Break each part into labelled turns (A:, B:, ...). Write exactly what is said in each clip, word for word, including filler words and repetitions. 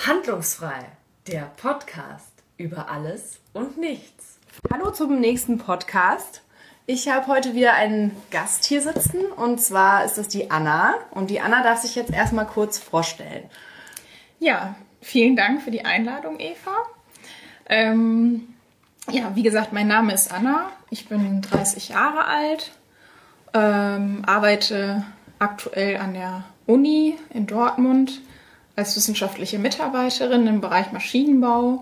A: Handlungsfrei, der Podcast über alles und nichts. Hallo zum nächsten Podcast. Ich habe heute wieder einen Gast hier sitzen und zwar ist das die Anna. Und die Anna darf sich jetzt erstmal kurz vorstellen.
B: Ja, vielen Dank für die Einladung, Eva. Ähm, ja, wie gesagt, mein Name ist Anna. Ich bin dreißig Jahre alt, ähm, arbeite aktuell an der Uni in Dortmund als wissenschaftliche Mitarbeiterin im Bereich Maschinenbau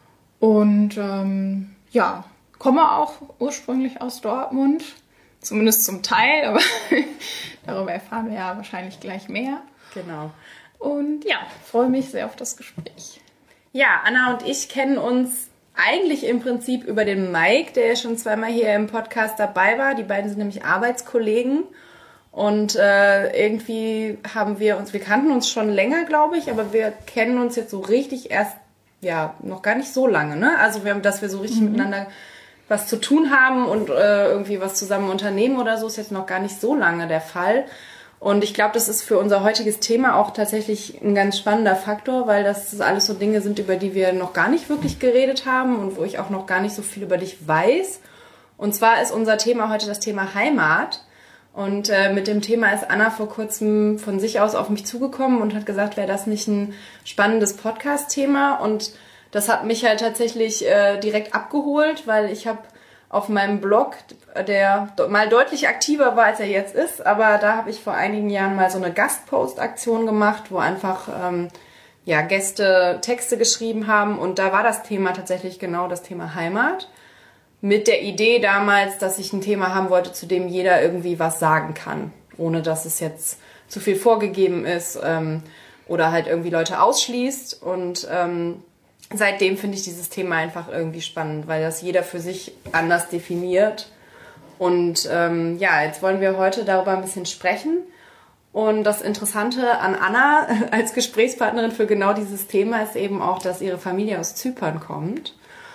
B: und ähm, ja, komme auch ursprünglich aus Dortmund, zumindest zum Teil, aber darüber erfahren wir ja wahrscheinlich gleich mehr.
A: Genau.
B: Und ja, freue mich sehr auf das Gespräch.
A: Ja, Anna und ich kennen uns eigentlich im Prinzip über den Mike, der ja schon zweimal hier im Podcast dabei war. Die beiden sind nämlich Arbeitskollegen. Und äh, irgendwie haben wir uns, wir kannten uns schon länger, glaube ich, aber wir kennen uns jetzt so richtig erst, ja, noch gar nicht so lange, ne? Also, wir haben, dass wir so richtig mhm. miteinander was zu tun haben und äh, irgendwie was zusammen unternehmen oder so, ist jetzt noch gar nicht so lange der Fall. Und ich glaube, das ist für unser heutiges Thema auch tatsächlich ein ganz spannender Faktor, weil das alles so Dinge sind, über die wir noch gar nicht wirklich geredet haben und wo ich auch noch gar nicht so viel über dich weiß. Und zwar ist unser Thema heute das Thema Heimat. Und äh, mit dem Thema ist Anna vor kurzem von sich aus auf mich zugekommen und hat gesagt, wäre das nicht ein spannendes Podcast-Thema? Und das hat mich halt tatsächlich äh, direkt abgeholt, weil ich habe auf meinem Blog, der mal deutlich aktiver war, als er jetzt ist, aber da habe ich vor einigen Jahren mal so eine Gastpost-Aktion gemacht, wo einfach ähm, ja, Gäste Texte geschrieben haben. Und da war das Thema tatsächlich genau das Thema Heimat. Mit der Idee damals, dass ich ein Thema haben wollte, zu dem jeder irgendwie was sagen kann, ohne dass es jetzt zu viel vorgegeben ist ähm, oder halt irgendwie Leute ausschließt. Und ähm, seitdem finde ich dieses Thema einfach irgendwie spannend, weil das jeder für sich anders definiert. Und ähm, ja, jetzt wollen wir heute darüber ein bisschen sprechen. Und das Interessante an Anna als Gesprächspartnerin für genau dieses Thema ist eben auch, dass ihre Familie aus Zypern kommt.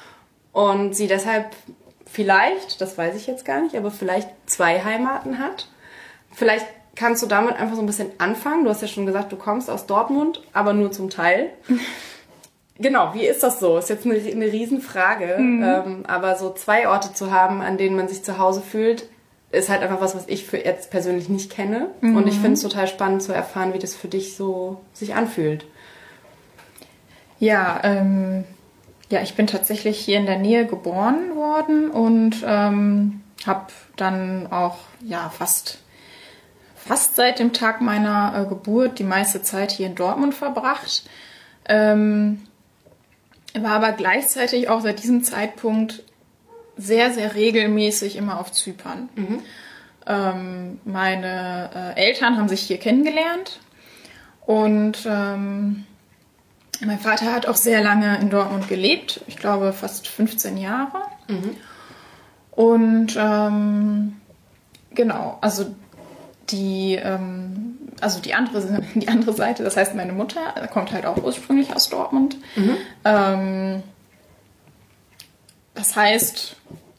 A: Und sie deshalb vielleicht, das weiß ich jetzt gar nicht, aber vielleicht zwei Heimaten hat. Vielleicht kannst du damit einfach so ein bisschen anfangen. Du hast ja schon gesagt, du kommst aus Dortmund, aber nur zum Teil. Genau, wie ist das so? Ist jetzt eine, eine Riesenfrage. Mhm. Ähm, aber so zwei Orte zu haben, an denen man sich zu Hause fühlt, ist halt einfach was, was ich für jetzt persönlich nicht kenne. Mhm. Und ich finde es total spannend zu erfahren, wie das für dich so sich anfühlt.
B: Ja, ähm... Ja, ich bin tatsächlich hier in der Nähe geboren worden und ähm, habe dann auch ja fast, fast seit dem Tag meiner äh, Geburt die meiste Zeit hier in Dortmund verbracht. Ähm, war aber gleichzeitig auch seit diesem Zeitpunkt sehr, sehr regelmäßig immer auf Zypern. Mhm. Ähm, meine äh, Eltern haben sich hier kennengelernt und ähm, mein Vater hat auch sehr lange in Dortmund gelebt, ich glaube fast fünfzehn Jahre. Mhm. Und ähm, genau, also die, ähm, also die andere, die andere Seite, das heißt meine Mutter, kommt halt auch ursprünglich aus Dortmund. Mhm. Ähm, das heißt,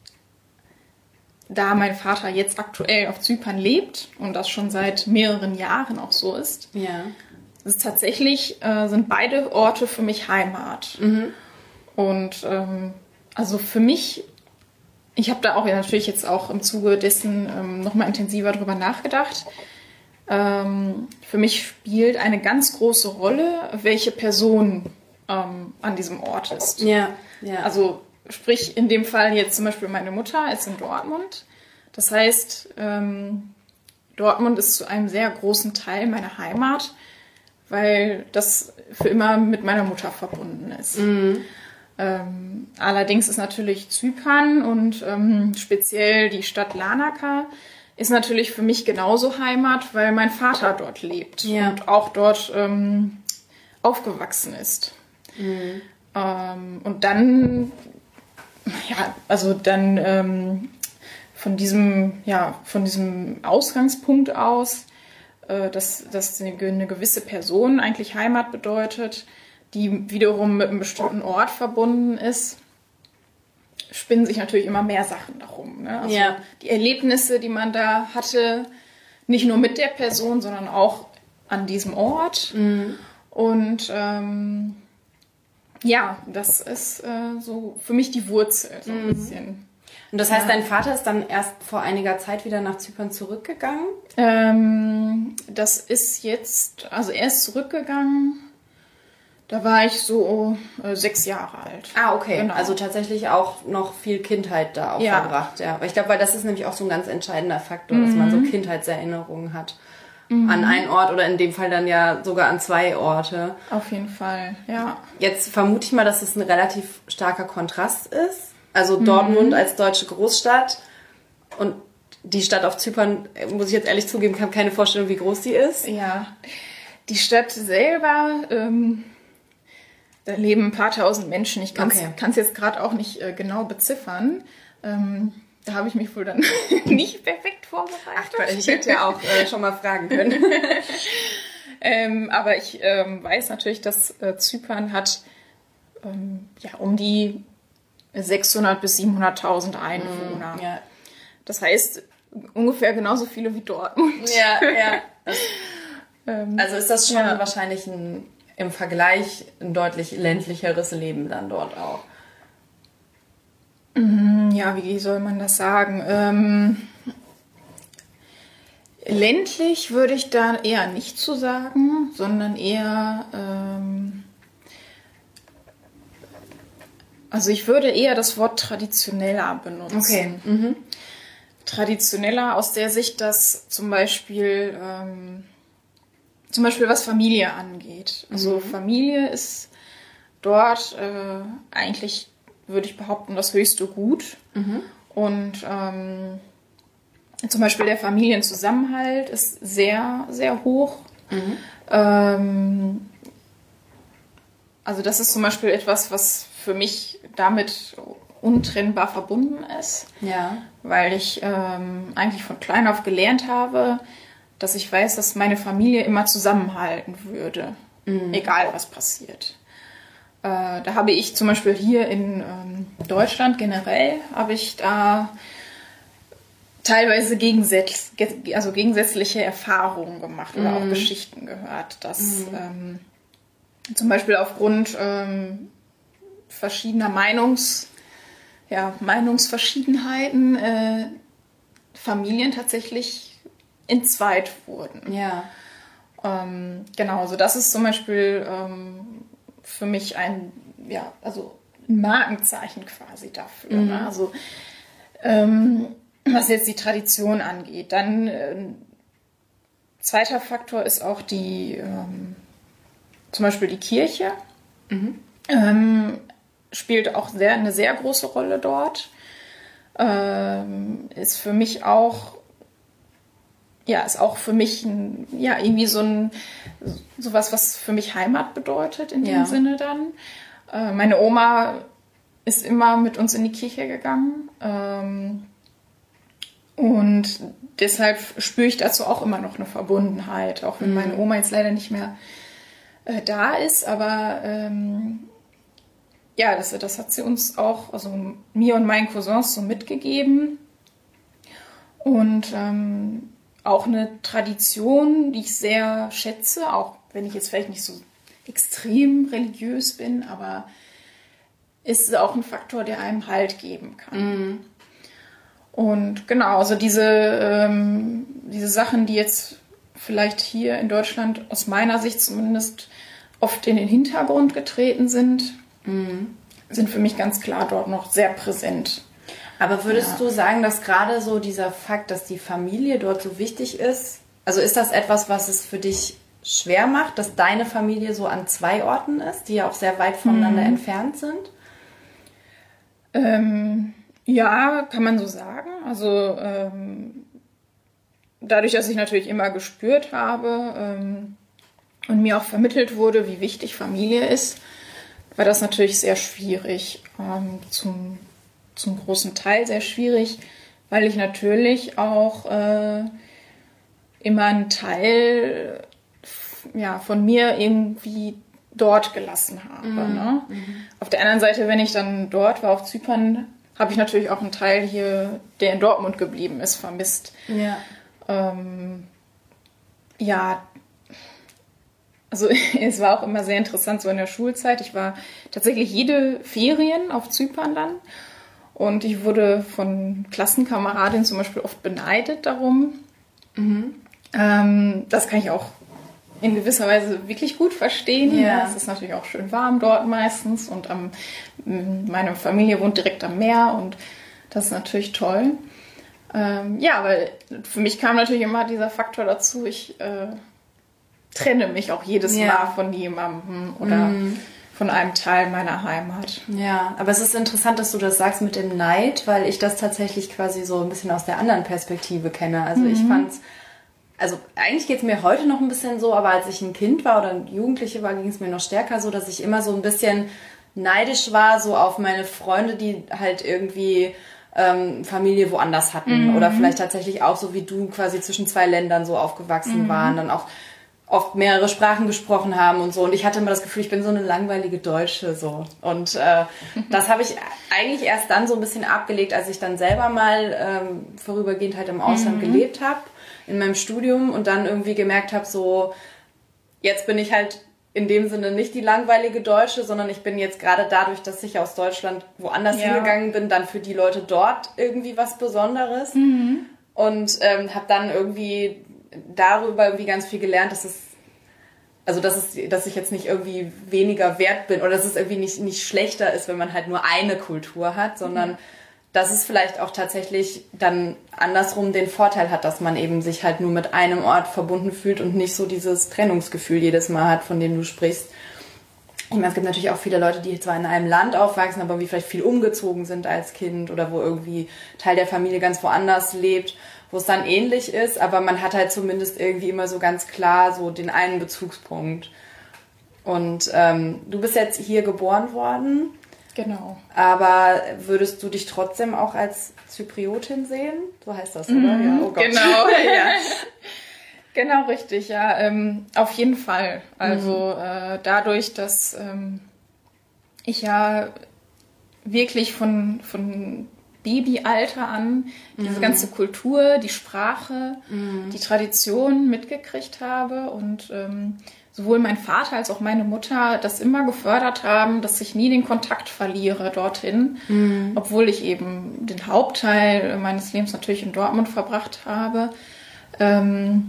B: da mein Vater jetzt aktuell auf Zypern lebt und das schon seit mehreren Jahren auch so ist,
A: ja.
B: Es ist tatsächlich, äh, sind beide Orte für mich Heimat. Mhm. Und ähm, also für mich, ich habe da auch ja, natürlich jetzt auch im Zuge dessen ähm, nochmal intensiver drüber nachgedacht. Ähm, für mich spielt eine ganz große Rolle, welche Person ähm, an diesem Ort ist.
A: Ja, ja.
B: Also sprich in dem Fall jetzt zum Beispiel meine Mutter ist in Dortmund. Das heißt, ähm, Dortmund ist zu einem sehr großen Teil meine Heimat, weil das für immer mit meiner Mutter verbunden ist. Mhm. Ähm, allerdings ist natürlich Zypern und ähm, speziell die Stadt Larnaca ist natürlich für mich genauso Heimat, weil mein Vater dort lebt ja. und auch dort ähm, aufgewachsen ist. Mhm. Ähm, und dann, ja, also dann ähm, von diesem, ja, von diesem Ausgangspunkt aus, Dass, dass eine gewisse Person eigentlich Heimat bedeutet, die wiederum mit einem bestimmten Ort verbunden ist, spinnen sich natürlich immer mehr Sachen darum. Ne? Also ja. Die Erlebnisse, die man da hatte, nicht nur mit der Person, sondern auch an diesem Ort. Mhm. Und ähm, ja, das ist äh, so für mich die Wurzel, so ein mhm. bisschen.
A: Und das heißt, ja. dein Vater ist dann erst vor einiger Zeit wieder nach Zypern zurückgegangen?
B: Ähm, das ist jetzt, also er ist zurückgegangen, da war ich so äh, sechs Jahre alt.
A: Ah, okay. Genau. Also tatsächlich auch noch viel Kindheit da auch ja. verbracht. Ja. Ich glaube, weil das ist nämlich auch so ein ganz entscheidender Faktor, mhm. dass man so Kindheitserinnerungen hat. Mhm. An einen Ort oder in dem Fall dann ja sogar an zwei Orte.
B: Auf jeden Fall, ja.
A: Jetzt vermute ich mal, dass es ein relativ starker Kontrast ist. Also Dortmund mhm. als deutsche Großstadt und die Stadt auf Zypern, muss ich jetzt ehrlich zugeben, ich habe keine Vorstellung, wie groß die ist.
B: Ja, die Stadt selber, ähm, da leben ein paar tausend Menschen. Ich kann es okay. jetzt gerade auch nicht äh, genau beziffern. Ähm, Da habe ich mich wohl dann nicht perfekt vorbereitet.
A: Ach, ich hätte ja auch äh, schon mal fragen können.
B: ähm, aber ich ähm, weiß natürlich, dass äh, Zypern hat ähm, ja, um die sechshundert bis siebenhunderttausend Einwohner. Mm, ja. Das heißt, ungefähr genauso viele wie Dortmund.
A: Ja, ja. Das, ähm, also ist das schon ja. wahrscheinlich ein, im Vergleich ein deutlich ländlicheres Leben dann dort auch.
B: Ja, wie soll man das sagen? Ähm, ländlich würde ich da eher nicht zu sagen, sondern eher, ähm, also ich würde eher das Wort traditioneller benutzen.
A: Okay. Mhm.
B: Traditioneller aus der Sicht, dass zum Beispiel, ähm, zum Beispiel was Familie angeht. Also mhm. Familie ist dort äh, eigentlich, würde ich behaupten, das höchste Gut. Mhm. Und ähm, zum Beispiel der Familienzusammenhalt ist sehr, sehr hoch. Mhm. Ähm, also das ist zum Beispiel etwas, was für mich damit untrennbar verbunden ist.
A: Ja. Weil ich ähm, eigentlich von klein auf gelernt habe, dass ich weiß, dass meine Familie immer zusammenhalten würde. Mhm. Egal, was passiert. Da habe ich zum Beispiel hier in ähm, Deutschland generell, habe ich da teilweise gegensätz, also gegensätzliche Erfahrungen gemacht oder mm. auch Geschichten gehört, dass mm. ähm, zum Beispiel aufgrund ähm, verschiedener Meinungs, ja, Meinungsverschiedenheiten äh, Familien tatsächlich entzweit wurden.
B: Ja. Ähm, genau, also das ist zum Beispiel ähm, für mich ein, ja, also ein Markenzeichen quasi dafür. Mhm. Ne? Also ähm, was jetzt die Tradition angeht. Dann äh, zweiter Faktor ist auch die, ähm, zum Beispiel die Kirche. Mhm. Ähm, spielt auch sehr, eine sehr große Rolle dort. Ähm, ist für mich auch Ja, ist auch für mich ein, ja, irgendwie so ein, sowas, was für mich Heimat bedeutet in dem ja. Sinne dann. Äh, meine Oma ist immer mit uns in die Kirche gegangen. Ähm, und deshalb spüre ich dazu auch immer noch eine Verbundenheit, auch wenn mhm. meine Oma jetzt leider nicht mehr äh, da ist. Aber ähm, ja, das, das hat sie uns auch, also mir und meinen Cousins so mitgegeben. Und ähm, auch eine Tradition, die ich sehr schätze, auch wenn ich jetzt vielleicht nicht so extrem religiös bin, aber ist auch ein Faktor, der einem Halt geben kann. Mhm. Und genau, also diese, ähm, diese Sachen, die jetzt vielleicht hier in Deutschland aus meiner Sicht zumindest oft in den Hintergrund getreten sind, mhm. sind für mich ganz klar dort noch sehr präsent.
A: Aber würdest ja. du sagen, dass gerade so dieser Fakt, dass die Familie dort so wichtig ist, also ist das etwas, was es für dich schwer macht, dass deine Familie so an zwei Orten ist, die ja auch sehr weit voneinander mhm. entfernt sind?
B: Ähm, ja, kann man so sagen. Also ähm, dadurch, dass ich natürlich immer gespürt habe ähm, und mir auch vermittelt wurde, wie wichtig Familie ist, war das natürlich sehr schwierig ähm, zum zum großen Teil sehr schwierig, weil ich natürlich auch äh, immer einen Teil ja, von mir irgendwie dort gelassen habe. Mhm. Ne? Mhm. Auf der anderen Seite, wenn ich dann dort war auf Zypern, habe ich natürlich auch einen Teil hier, der in Dortmund geblieben ist, vermisst.
A: Ja.
B: Ähm, ja, also es war auch immer sehr interessant, so in der Schulzeit. Ich war tatsächlich jede Ferien auf Zypern dann. Und ich wurde von Klassenkameradinnen zum Beispiel oft beneidet darum. Mhm. Ähm, das kann ich auch in gewisser Weise wirklich gut verstehen. Ja. Ja, es ist natürlich auch schön warm dort meistens. Und am, meine Familie wohnt direkt am Meer und das ist natürlich toll. Ähm, ja, weil für mich kam natürlich immer dieser Faktor dazu, ich äh, trenne mich auch jedes ja. Mal von jemandem oder mhm. von einem Teil meiner Heimat.
A: Ja, aber es ist interessant, dass du das sagst mit dem Neid, weil ich das tatsächlich quasi so ein bisschen aus der anderen Perspektive kenne. Also mhm. ich fand's, also eigentlich geht es mir heute noch ein bisschen so, aber als ich ein Kind war oder ein Jugendliche war, ging es mir noch stärker so, dass ich immer so ein bisschen neidisch war, so auf meine Freunde, die halt irgendwie ähm, Familie woanders hatten. Mhm. Oder vielleicht tatsächlich auch so wie du quasi zwischen zwei Ländern so aufgewachsen mhm. waren, dann auch oft mehrere Sprachen gesprochen haben und so. Und ich hatte immer das Gefühl, ich bin so eine langweilige Deutsche so. Und äh, das habe ich eigentlich erst dann so ein bisschen abgelegt, als ich dann selber mal ähm, vorübergehend halt im Ausland mhm. gelebt habe, in meinem Studium und dann irgendwie gemerkt habe, so jetzt bin ich halt in dem Sinne nicht die langweilige Deutsche, sondern ich bin jetzt gerade dadurch, dass ich aus Deutschland woanders ja. hingegangen bin, dann für die Leute dort irgendwie was Besonderes. Mhm. Und ähm, habe dann irgendwie darüber irgendwie ganz viel gelernt, dass es, also dass es, dass ich jetzt nicht irgendwie weniger wert bin oder dass es irgendwie nicht, nicht schlechter ist, wenn man halt nur eine Kultur hat, sondern mhm. dass es vielleicht auch tatsächlich dann andersrum den Vorteil hat, dass man eben sich halt nur mit einem Ort verbunden fühlt und nicht so dieses Trennungsgefühl jedes Mal hat, von dem du sprichst. Ich meine, es gibt natürlich auch viele Leute, die zwar in einem Land aufwachsen, aber wie vielleicht viel umgezogen sind als Kind oder wo irgendwie Teil der Familie ganz woanders lebt, wo es dann ähnlich ist, aber man hat halt zumindest irgendwie immer so ganz klar so den einen Bezugspunkt. Und ähm, du bist jetzt hier geboren worden.
B: Genau.
A: Aber würdest du dich trotzdem auch als Zypriotin sehen? So heißt das, oder?
B: Mhm,
A: ja, oh Gott.
B: Genau, ja. Genau, richtig, ja. Ähm, auf jeden Fall. Also mhm. äh, dadurch, dass ähm, ich ja wirklich von, von Babyalter an diese mhm. ganze Kultur, die Sprache, mhm. die Tradition mitgekriegt habe und ähm, sowohl mein Vater als auch meine Mutter das immer gefördert haben, dass ich nie den Kontakt verliere dorthin, mhm. obwohl ich eben den Hauptteil meines Lebens natürlich in Dortmund verbracht habe. Ähm,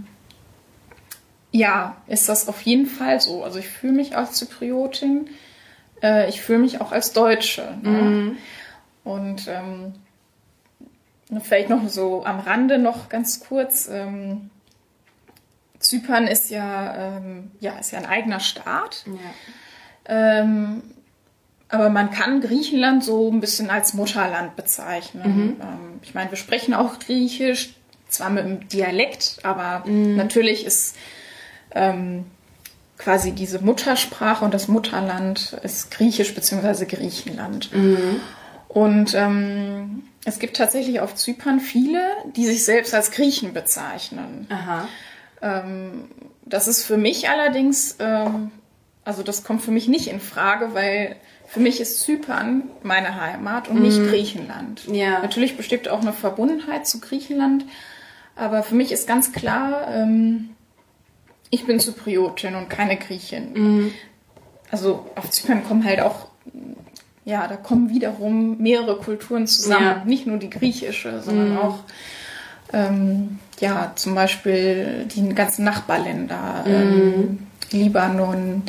B: ja, ist das auf jeden Fall so. Also ich fühle mich als Zypriotin, äh, ich fühle mich auch als Deutsche. Ne? Mhm. Und ähm, vielleicht noch so am Rande noch ganz kurz, ähm, Zypern ist ja, ähm, ja, ist ja ein eigener Staat. Ja. Ähm, aber man kann Griechenland so ein bisschen als Mutterland bezeichnen. Mhm. Ähm, ich meine, wir sprechen auch Griechisch, zwar mit einem Dialekt, aber mhm. natürlich ist ähm, quasi diese Muttersprache und das Mutterland ist Griechisch bzw. Griechenland. Mhm. Und ähm, es gibt tatsächlich auf Zypern viele, die sich selbst als Griechen bezeichnen. Aha. Ähm, das ist für mich allerdings, ähm, also das kommt für mich nicht in Frage, weil für mich ist Zypern meine Heimat und nicht mm. Griechenland. Ja. Natürlich besteht auch eine Verbundenheit zu Griechenland, aber für mich ist ganz klar, ähm, ich bin Zypriotin und keine Griechin. Mm. Also auf Zypern kommen halt auch, ja, da kommen wiederum mehrere Kulturen zusammen, ja. nicht nur die griechische, sondern mm. auch Ähm, ja, zum Beispiel die ganzen Nachbarländer, mhm. ähm, Libanon,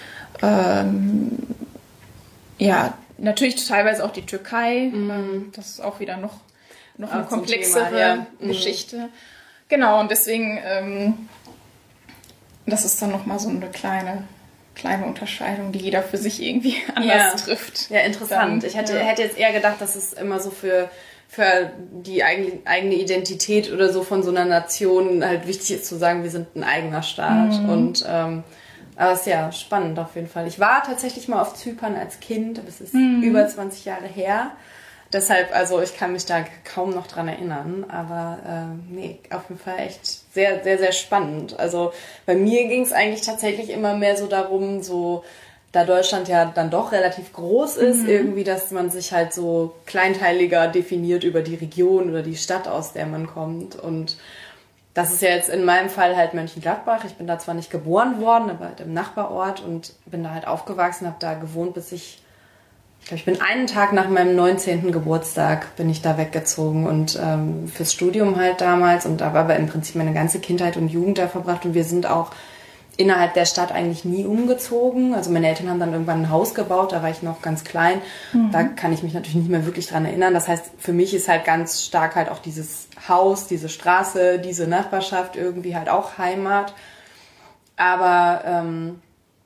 B: ähm, ja, natürlich teilweise auch die Türkei, mhm. ähm, das ist auch wieder noch, noch eine komplexere Thema, ja. Geschichte. Mhm. Genau, und deswegen, ähm, das ist dann nochmal so eine kleine, kleine Unterscheidung, die jeder für sich irgendwie anders
A: ja.
B: trifft.
A: Ja, interessant. Dann, ich hätte, ja. hätte jetzt eher gedacht, dass es immer so für für die eigene, eigene Identität oder so von so einer Nation halt wichtig ist zu sagen, wir sind ein eigener Staat. Mhm. Und ähm, aber es ist ja spannend auf jeden Fall. Ich war tatsächlich mal auf Zypern als Kind, aber es ist mhm. über zwanzig Jahre her. Deshalb, also ich kann mich da kaum noch dran erinnern, aber äh, nee, auf jeden Fall echt sehr, sehr, sehr spannend. Also bei mir ging es eigentlich tatsächlich immer mehr so darum, so da Deutschland ja dann doch relativ groß ist, mhm. irgendwie, dass man sich halt so kleinteiliger definiert über die Region oder die Stadt, aus der man kommt. Und das ist ja jetzt in meinem Fall halt Mönchengladbach. Ich bin da zwar nicht geboren worden, aber halt im Nachbarort und bin da halt aufgewachsen, habe da gewohnt, bis ich, ich glaube, ich bin einen Tag nach meinem neunzehnten Geburtstag bin ich da weggezogen und ähm, fürs Studium halt damals und da war aber im Prinzip meine ganze Kindheit und Jugend da verbracht und wir sind auch innerhalb der Stadt eigentlich nie umgezogen. Also meine Eltern haben dann irgendwann ein Haus gebaut, da war ich noch ganz klein. Mhm. Da kann ich mich natürlich nicht mehr wirklich dran erinnern. Das heißt, für mich ist halt ganz stark halt auch dieses Haus, diese Straße, diese Nachbarschaft irgendwie halt auch Heimat. Aber ähm,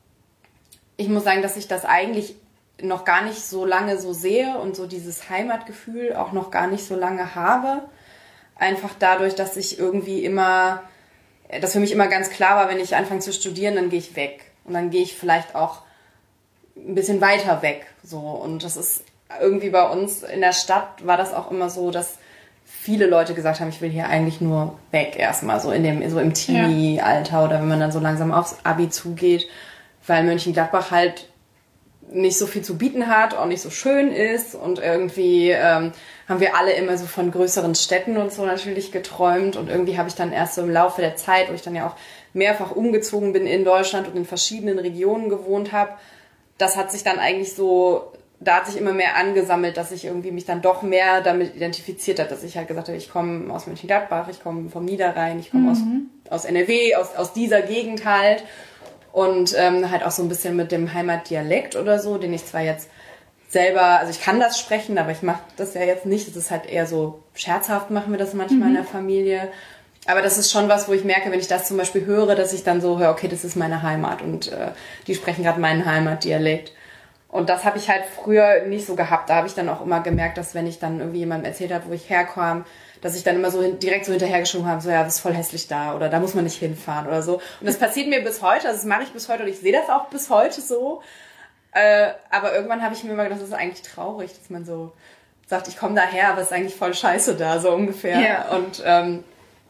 A: ich muss sagen, dass ich das eigentlich noch gar nicht so lange so sehe und so dieses Heimatgefühl auch noch gar nicht so lange habe. Einfach dadurch, dass ich irgendwie immer... das für mich immer ganz klar war, wenn ich anfange zu studieren, dann gehe ich weg. Und dann gehe ich vielleicht auch ein bisschen weiter weg. So. Und das ist irgendwie bei uns in der Stadt war das auch immer so, dass viele Leute gesagt haben, ich will hier eigentlich nur weg erstmal, so in dem, so im Teenie-Alter oder wenn man dann so langsam aufs Abi zugeht, weil Mönchengladbach halt nicht so viel zu bieten hat, auch nicht so schön ist und irgendwie ähm, haben wir alle immer so von größeren Städten und so natürlich geträumt und irgendwie habe ich dann erst so im Laufe der Zeit, wo ich dann ja auch mehrfach umgezogen bin in Deutschland und in verschiedenen Regionen gewohnt habe, das hat sich dann eigentlich so, da hat sich immer mehr angesammelt, dass ich irgendwie mich dann doch mehr damit identifiziert habe, dass ich halt gesagt habe, ich komme aus Mönchengladbach, ich komme vom Niederrhein, ich komme mhm. aus, aus N R W, aus, aus dieser Gegend halt. Und ähm, halt auch so ein bisschen mit dem Heimatdialekt oder so, den ich zwar jetzt selber, also ich kann das sprechen, aber ich mache das ja jetzt nicht. Das ist halt eher so scherzhaft, machen wir das manchmal mhm. in der Familie. Aber das ist schon was, wo ich merke, wenn ich das zum Beispiel höre, dass ich dann so höre, okay, das ist meine Heimat und äh, die sprechen gerade meinen Heimatdialekt. Und das habe ich halt früher nicht so gehabt. Da habe ich dann auch immer gemerkt, dass wenn ich dann irgendwie jemandem erzählt habe, wo ich herkam, dass ich dann immer so hin, direkt so hinterhergeschoben habe, so ja, das ist voll hässlich da oder da muss man nicht hinfahren oder so. Und das passiert mir bis heute, also das mache ich bis heute und ich sehe das auch bis heute so. Äh, aber irgendwann habe ich mir immer gedacht, das ist eigentlich traurig, dass man so sagt, ich komme daher, aber es ist eigentlich voll scheiße da, so ungefähr. Yeah. Und ähm,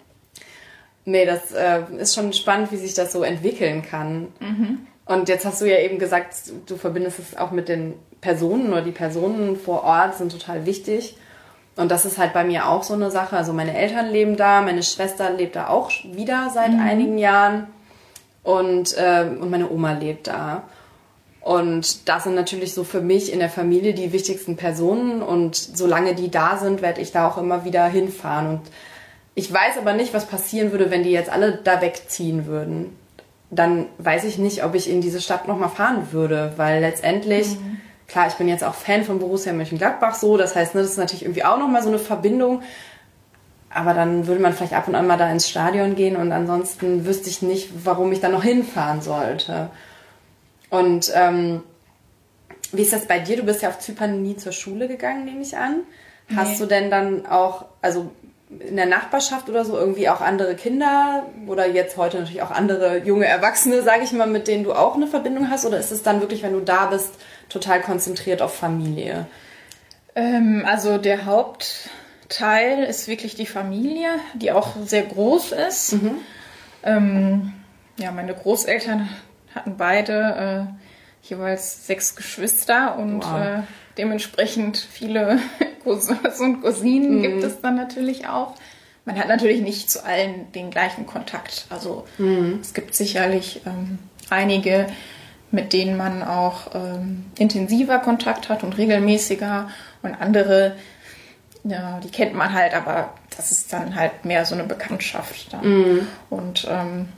A: nee, das äh, ist schon spannend, wie sich das so entwickeln kann. Mhm. Und jetzt hast du ja eben gesagt, du verbindest es auch mit den Personen oder die Personen vor Ort sind total wichtig. Und das ist halt bei mir auch so eine Sache. Also meine Eltern leben da, meine Schwester lebt da auch wieder seit mhm. einigen Jahren und, äh, und meine Oma lebt da. Und das sind natürlich so für mich in der Familie die wichtigsten Personen und solange die da sind, werde ich da auch immer wieder hinfahren. Und ich weiß aber nicht, was passieren würde, wenn die jetzt alle da wegziehen würden. Dann weiß ich nicht, ob ich in diese Stadt nochmal fahren würde, weil letztendlich... Mhm. Klar, ich bin jetzt auch Fan von Borussia Mönchengladbach so, das heißt, ne, das ist natürlich irgendwie auch nochmal so eine Verbindung, aber dann würde man vielleicht ab und an mal da ins Stadion gehen und ansonsten wüsste ich nicht, warum ich da noch hinfahren sollte. Und ähm, wie ist das bei dir? Du bist ja auf Zypern nie zur Schule gegangen, nehme ich an. Nee. Hast du denn dann auch, also in der Nachbarschaft oder so irgendwie auch andere Kinder oder jetzt heute natürlich auch andere junge Erwachsene, sage ich mal, mit denen du auch eine Verbindung hast? Oder ist es dann wirklich, wenn du da bist, total konzentriert auf Familie?
B: Ähm, also der Hauptteil ist wirklich die Familie, die auch sehr groß ist. Mhm. Ähm, ja, meine Großeltern hatten beide äh, jeweils sechs Geschwister und wow. äh, dementsprechend viele Cousins und Cousinen mhm. gibt es dann natürlich auch. Man hat natürlich nicht zu allen den gleichen Kontakt. Also mhm. es gibt sicherlich ähm, einige, mit denen man auch ähm, intensiver Kontakt hat und regelmäßiger und andere, ja, die kennt man halt, aber das ist dann halt mehr so eine Bekanntschaft dann. Mhm. Und ähm,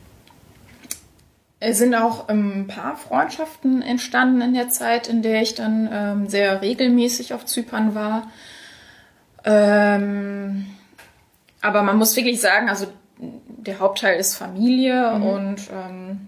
B: es sind auch ein paar Freundschaften entstanden in der Zeit, in der ich dann ähm, sehr regelmäßig auf Zypern war. Ähm, aber man muss wirklich sagen, also der Hauptteil ist Familie mhm. und ähm,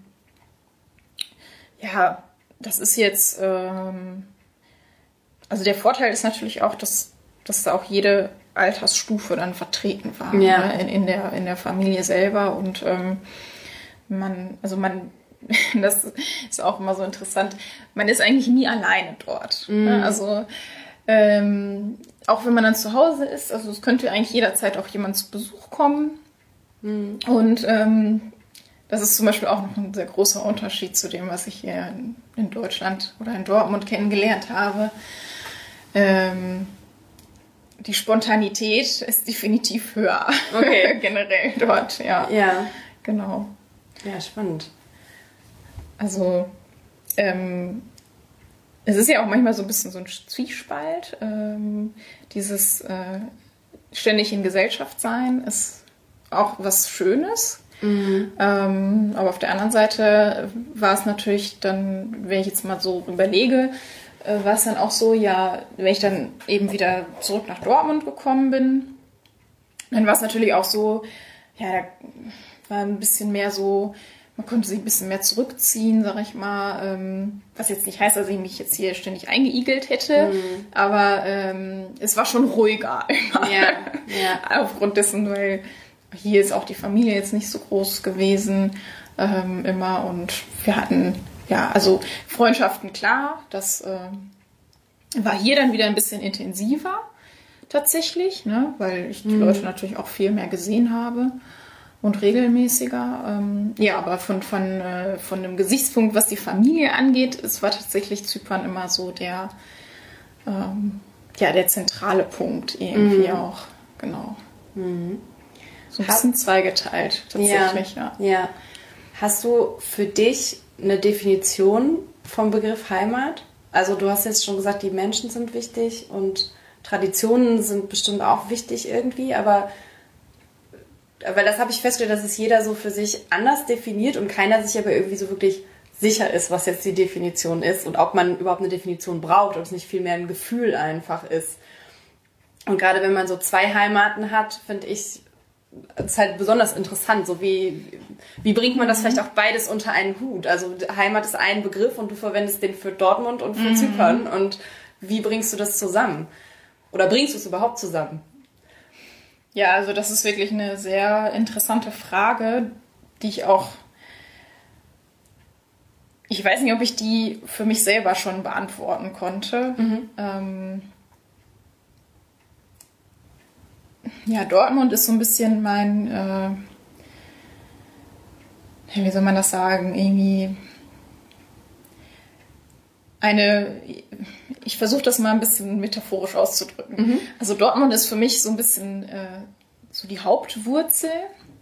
B: ja, das ist jetzt, ähm, also der Vorteil ist natürlich auch, dass, dass da auch jede Altersstufe dann vertreten war ja. ne, in, in, der, in der Familie selber und ähm, man, also man, das ist auch immer so interessant, man ist eigentlich nie alleine dort. Mhm. Ne? Also ähm, auch wenn man dann zu Hause ist, also es könnte eigentlich jederzeit auch jemand zu Besuch kommen mhm. und ähm, das ist zum Beispiel auch noch ein sehr großer Unterschied zu dem, was ich hier in, in Deutschland oder in Dortmund kennengelernt habe. Ähm, die Spontanität ist definitiv höher.
A: Okay.
B: Generell dort, ja.
A: Ja.
B: Genau.
A: Ja, spannend.
B: Also, ähm, es ist ja auch manchmal so ein bisschen so ein Zwiespalt. Ähm, dieses äh, ständig in Gesellschaft sein ist auch was Schönes. Mhm. Ähm, aber auf der anderen Seite war es natürlich dann, wenn ich jetzt mal so überlege, äh, war es dann auch so, ja, wenn ich dann eben wieder zurück nach Dortmund gekommen bin, dann war es natürlich auch so, ja, da war ein bisschen mehr so, man konnte sich ein bisschen mehr zurückziehen, sag ich mal. Ähm, was jetzt nicht heißt, dass ich mich jetzt hier ständig eingeigelt hätte, mhm. aber ähm, es war schon ruhiger immer. Ja, ja. Aufgrund dessen, weil hier ist auch die Familie jetzt nicht so groß gewesen ähm, immer und wir hatten, ja, also Freundschaften, klar, das äh, war hier dann wieder ein bisschen intensiver tatsächlich, ne, weil ich die mhm. Leute natürlich auch viel mehr gesehen habe. Und regelmäßiger. Ähm, ja, aber von, von, äh, von dem Gesichtspunkt, was die Familie angeht, es war tatsächlich Zypern immer so der, ähm, ja, der zentrale Punkt irgendwie mhm. auch. Genau. Mhm. So ein bisschen zweigeteilt tatsächlich, ja,
A: ja. Ja. Hast du für dich eine Definition vom Begriff Heimat? Also du hast jetzt schon gesagt, die Menschen sind wichtig und Traditionen sind bestimmt auch wichtig irgendwie, aber weil das habe ich festgestellt, dass es jeder so für sich anders definiert und keiner sich aber irgendwie so wirklich sicher ist, was jetzt die Definition ist und ob man überhaupt eine Definition braucht, ob es nicht vielmehr ein Gefühl einfach ist. Und gerade wenn man so zwei Heimaten hat, finde ich es halt besonders interessant, so wie, wie bringt man das vielleicht auch beides unter einen Hut? Also Heimat ist ein Begriff und du verwendest den für Dortmund und für mhm. Zypern und wie bringst du das zusammen? Oder bringst du es überhaupt zusammen?
B: Ja, also das ist wirklich eine sehr interessante Frage, die ich auch, ich weiß nicht, ob ich die für mich selber schon beantworten konnte. Mhm. Ähm, ja, Dortmund ist so ein bisschen mein, äh, wie soll man das sagen, irgendwie eine, ich versuche das mal ein bisschen metaphorisch auszudrücken. Mhm. Also Dortmund ist für mich so ein bisschen äh, so die Hauptwurzel,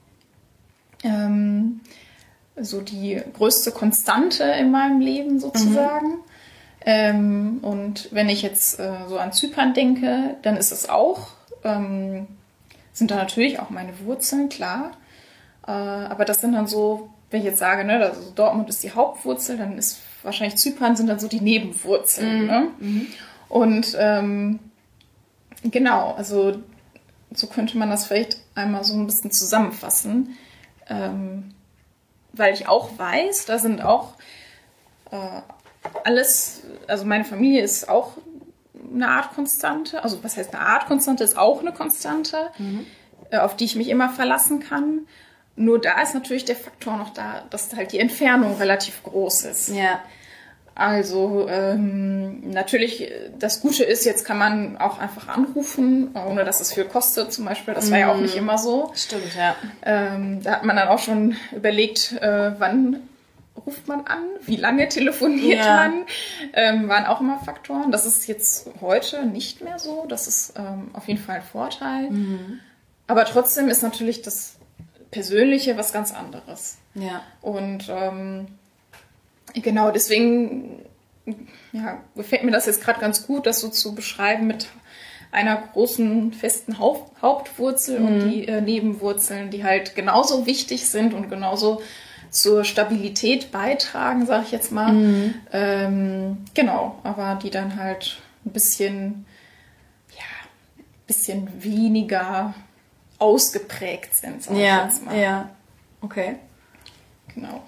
B: ähm, so die größte Konstante in meinem Leben sozusagen. Mhm. Ähm, und wenn ich jetzt äh, so an Zypern denke, dann ist es auch, ähm, sind da natürlich auch meine Wurzeln, klar. Äh, aber das sind dann so, wenn ich jetzt sage, ne, also Dortmund ist die Hauptwurzel, dann ist wahrscheinlich Zypern sind dann so die Nebenwurzeln. Mhm. Ne? Mhm. Und ähm, genau, also so könnte man das vielleicht einmal so ein bisschen zusammenfassen. Ähm, weil ich auch weiß, da sind auch äh, alles, also meine Familie ist auch eine Art Konstante. Also was heißt eine Art Konstante? Ist auch eine Konstante, mhm. äh, auf die ich mich immer verlassen kann. Nur da ist natürlich der Faktor noch da, dass halt die Entfernung relativ groß ist.
A: Ja.
B: Also ähm, natürlich, das Gute ist, jetzt kann man auch einfach anrufen, ohne dass es viel kostet zum Beispiel. Das war mm. ja auch nicht immer so.
A: Stimmt, ja.
B: Ähm, da hat man dann auch schon überlegt, äh, wann ruft man an, wie lange telefoniert ja. man. Ähm, waren auch immer Faktoren. Das ist jetzt heute nicht mehr so. Das ist ähm, auf jeden Fall ein Vorteil. Mm. Aber trotzdem ist natürlich das Persönliche was ganz anderes.
A: Ja.
B: Und ähm, genau, deswegen ja, gefällt mir das jetzt gerade ganz gut, das so zu beschreiben mit einer großen, festen Haupt- Hauptwurzel mhm. und die äh, Nebenwurzeln, die halt genauso wichtig sind und genauso zur Stabilität beitragen, sage ich jetzt mal. Mhm. Ähm, genau, aber die dann halt ein bisschen, ja, ein bisschen weniger ausgeprägt sind, sag
A: ja,
B: ich jetzt mal.
A: Ja, okay.
B: Genau.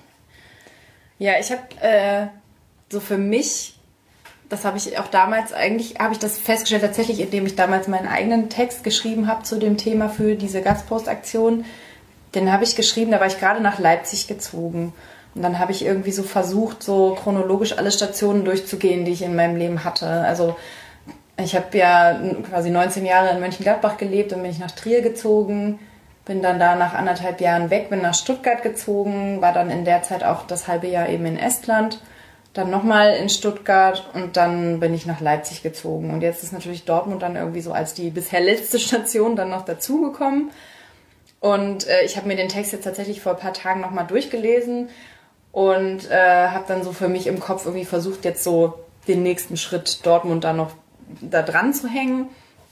A: Ja, ich habe äh, so für mich, das habe ich auch damals eigentlich, habe ich das festgestellt, tatsächlich, indem ich damals meinen eigenen Text geschrieben habe zu dem Thema für diese Gastpostaktion. Den habe ich geschrieben, da war ich gerade nach Leipzig gezogen. Und dann habe ich irgendwie so versucht, so chronologisch alle Stationen durchzugehen, die ich in meinem Leben hatte. Also ich habe ja quasi neunzehn Jahre in Mönchengladbach gelebt, dann bin ich nach Trier gezogen, bin dann da nach anderthalb Jahren weg, bin nach Stuttgart gezogen, war dann in der Zeit auch das halbe Jahr eben in Estland dann nochmal in Stuttgart und dann bin ich nach Leipzig gezogen. Und jetzt ist natürlich Dortmund dann irgendwie so als die bisher letzte Station dann noch dazugekommen. Und äh, ich habe mir den Text jetzt tatsächlich vor ein paar Tagen nochmal durchgelesen und äh, habe dann so für mich im Kopf irgendwie versucht, jetzt so den nächsten Schritt Dortmund dann noch da dran zu hängen.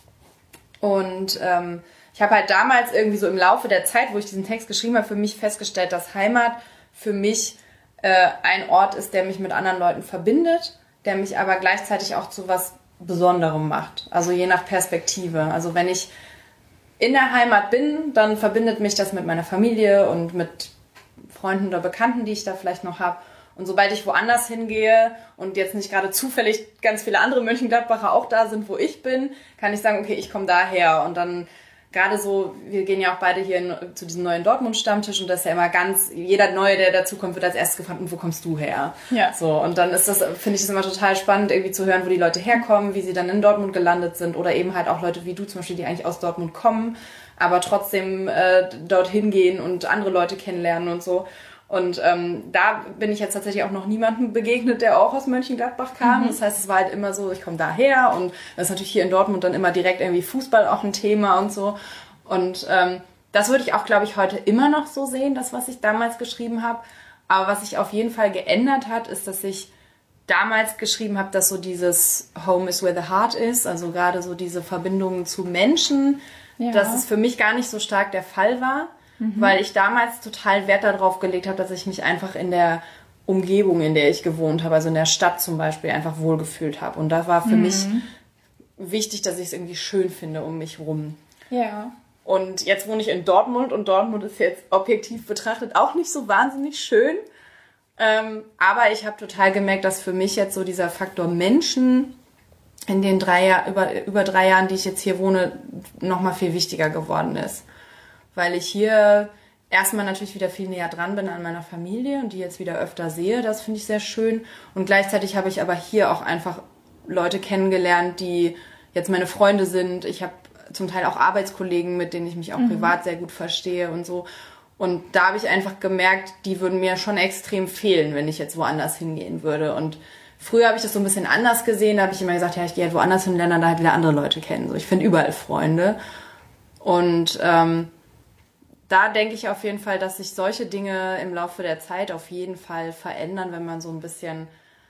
A: Und ähm, ich habe halt damals irgendwie so im Laufe der Zeit, wo ich diesen Text geschrieben habe, für mich festgestellt, dass Heimat für mich äh, ein Ort ist, der mich mit anderen Leuten verbindet, der mich aber gleichzeitig auch zu was Besonderem macht. Also je nach Perspektive. Also wenn ich in der Heimat bin, dann verbindet mich das mit meiner Familie und mit Freunden oder Bekannten, die ich da vielleicht noch habe. Und sobald ich woanders hingehe und jetzt nicht gerade zufällig ganz viele andere Mönchengladbacher auch da sind, wo ich bin, kann ich sagen, okay, ich komme daher. Und dann gerade so, wir gehen ja auch beide hier in, zu diesem neuen Dortmund-Stammtisch und das ist ja immer ganz, jeder Neue, der dazukommt, wird als erstes gefragt, und wo kommst du her? Ja. So, und dann ist das, finde ich das immer total spannend, irgendwie zu hören, wo die Leute herkommen, wie sie dann in Dortmund gelandet sind oder eben halt auch Leute wie du zum Beispiel, die eigentlich aus Dortmund kommen, aber trotzdem äh, dorthin gehen und andere Leute kennenlernen und so. Und ähm, da bin ich jetzt tatsächlich auch noch niemandem begegnet, der auch aus Mönchengladbach kam. Mhm. Das heißt, es war halt immer so, ich komme daher und das ist natürlich hier in Dortmund dann immer direkt irgendwie Fußball auch ein Thema und so. Und ähm, das würde ich auch, glaube ich, heute immer noch so sehen, das, was ich damals geschrieben habe. Aber was sich auf jeden Fall geändert hat, ist, dass ich damals geschrieben habe, dass so dieses Home is where the heart is, also gerade so diese Verbindungen zu Menschen, ja. dass es für mich gar nicht so stark der Fall war. Mhm. Weil ich damals total Wert darauf gelegt habe, dass ich mich einfach in der Umgebung, in der ich gewohnt habe, also in der Stadt zum Beispiel, einfach wohlgefühlt habe. Und da war für mhm. mich wichtig, dass ich es irgendwie schön finde um mich rum. Ja. Und jetzt wohne ich in Dortmund und Dortmund ist jetzt objektiv betrachtet auch nicht so wahnsinnig schön. Ähm, aber ich habe total gemerkt, dass für mich jetzt so dieser Faktor Menschen in den drei Jahr, über, über drei Jahren, die ich jetzt hier wohne, nochmal viel wichtiger geworden ist. Weil ich hier erstmal natürlich wieder viel näher dran bin an meiner Familie und die jetzt wieder öfter sehe. Das finde ich sehr schön. Und gleichzeitig habe ich aber hier auch einfach Leute kennengelernt, die jetzt meine Freunde sind. Ich habe zum Teil auch Arbeitskollegen, mit denen ich mich auch mhm. privat sehr gut verstehe und so. Und da habe ich einfach gemerkt, die würden mir schon extrem fehlen, wenn ich jetzt woanders hingehen würde. Und früher habe ich das so ein bisschen anders gesehen. Da habe ich immer gesagt, ja, ich gehe halt woanders hin, lerne da halt wieder andere Leute kennen. So, ich finde überall Freunde. Und ähm, da denke ich auf jeden Fall, dass sich solche Dinge im Laufe der Zeit auf jeden Fall verändern, wenn man so ein bisschen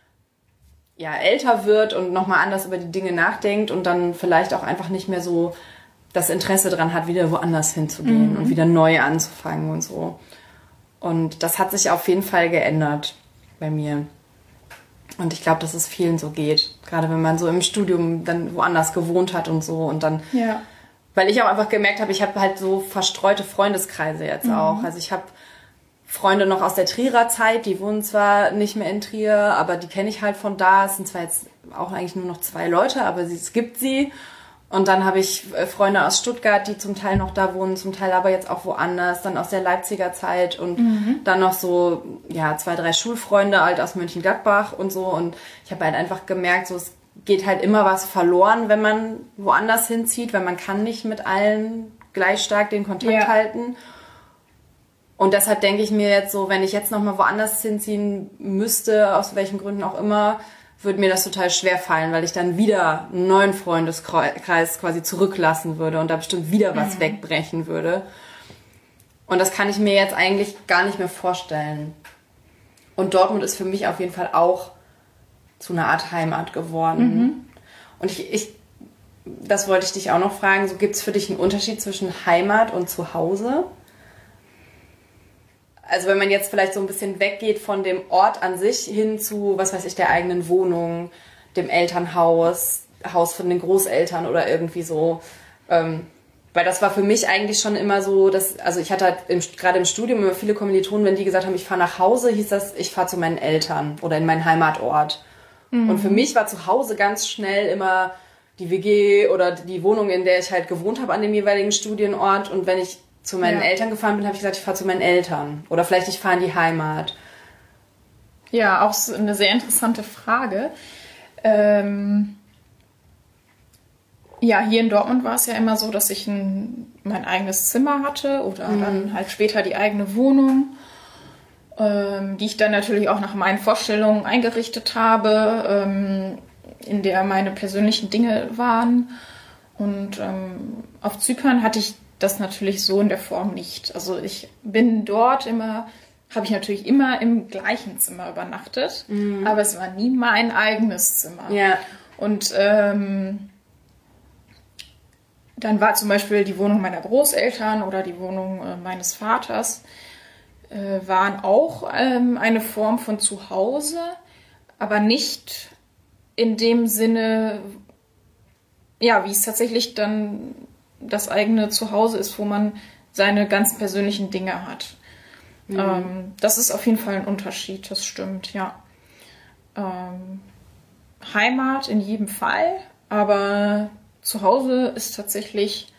A: ja, älter wird und nochmal anders über die Dinge nachdenkt und dann vielleicht auch einfach nicht mehr so das Interesse dran hat, wieder woanders hinzugehen mhm. und wieder neu anzufangen und so. Und das hat sich auf jeden Fall geändert bei mir. Und ich glaube, dass es vielen so geht. Gerade wenn man so im Studium dann woanders gewohnt hat und so und dann... Ja. Weil ich auch einfach gemerkt habe, ich habe halt so verstreute Freundeskreise jetzt mhm. auch. Also ich habe Freunde noch aus der Trierer Zeit, die wohnen zwar nicht mehr in Trier, aber die kenne ich halt von da. Es sind zwar jetzt auch eigentlich nur noch zwei Leute, aber es gibt sie. Und dann habe ich Freunde aus Stuttgart, die zum Teil noch da wohnen, zum Teil aber jetzt auch woanders, dann aus der Leipziger Zeit und mhm. dann noch so ja zwei, drei Schulfreunde halt aus Mönchengladbach und so. Und ich habe halt einfach gemerkt, so es geht halt immer was verloren, wenn man woanders hinzieht, weil man kann nicht mit allen gleich stark den Kontakt ja. halten. Und deshalb denke ich mir jetzt so, wenn ich jetzt nochmal woanders hinziehen müsste, aus welchen Gründen auch immer, würde mir das total schwer fallen, weil ich dann wieder einen neuen Freundeskreis quasi zurücklassen würde und da bestimmt wieder was mhm. wegbrechen würde. Und das kann ich mir jetzt eigentlich gar nicht mehr vorstellen. Und Dortmund ist für mich auf jeden Fall auch zu einer Art Heimat geworden. Mhm. Und ich, ich, das wollte ich dich auch noch fragen, so gibt es für dich einen Unterschied zwischen Heimat und Zuhause? Also wenn man jetzt vielleicht so ein bisschen weggeht von dem Ort an sich hin zu, was weiß ich, der eigenen Wohnung, dem Elternhaus, Haus von den Großeltern oder irgendwie so. Ähm, weil das war für mich eigentlich schon immer so, dass, also ich hatte halt im, gerade im Studium immer viele Kommilitonen, wenn die gesagt haben, ich fahre nach Hause, hieß das, ich fahre zu meinen Eltern oder in meinen Heimatort. Mhm. Und für mich war zu Hause ganz schnell immer die W G oder die Wohnung, in der ich halt gewohnt habe an dem jeweiligen Studienort. Und wenn ich zu meinen ja. Eltern gefahren bin, habe ich gesagt, ich fahre zu meinen Eltern. Oder vielleicht ich fahre in die Heimat.
B: Ja, auch so eine sehr interessante Frage. Ähm ja, hier in Dortmund war es ja immer so, dass ich ein, mein eigenes Zimmer hatte oder mhm. dann halt später die eigene Wohnung. ähm, die ich dann natürlich auch nach meinen Vorstellungen eingerichtet habe, ähm, in der meine persönlichen Dinge waren. Und ähm, auf Zypern hatte ich das natürlich so in der Form nicht. Also ich bin dort immer, habe ich natürlich immer im gleichen Zimmer übernachtet, mhm. aber es war nie mein eigenes Zimmer.
A: Ja.
B: Und ähm, dann war zum Beispiel die Wohnung meiner Großeltern oder die Wohnung äh, meines Vaters, äh, waren auch ähm, eine Form von Zuhause, aber nicht in dem Sinne, ja, wie es tatsächlich dann das eigene Zuhause ist, wo man seine ganz persönlichen Dinge hat. Mhm. Ähm, das ist auf jeden Fall ein Unterschied, das stimmt, ja. Ähm, Heimat in jedem Fall, aber Zuhause ist tatsächlich,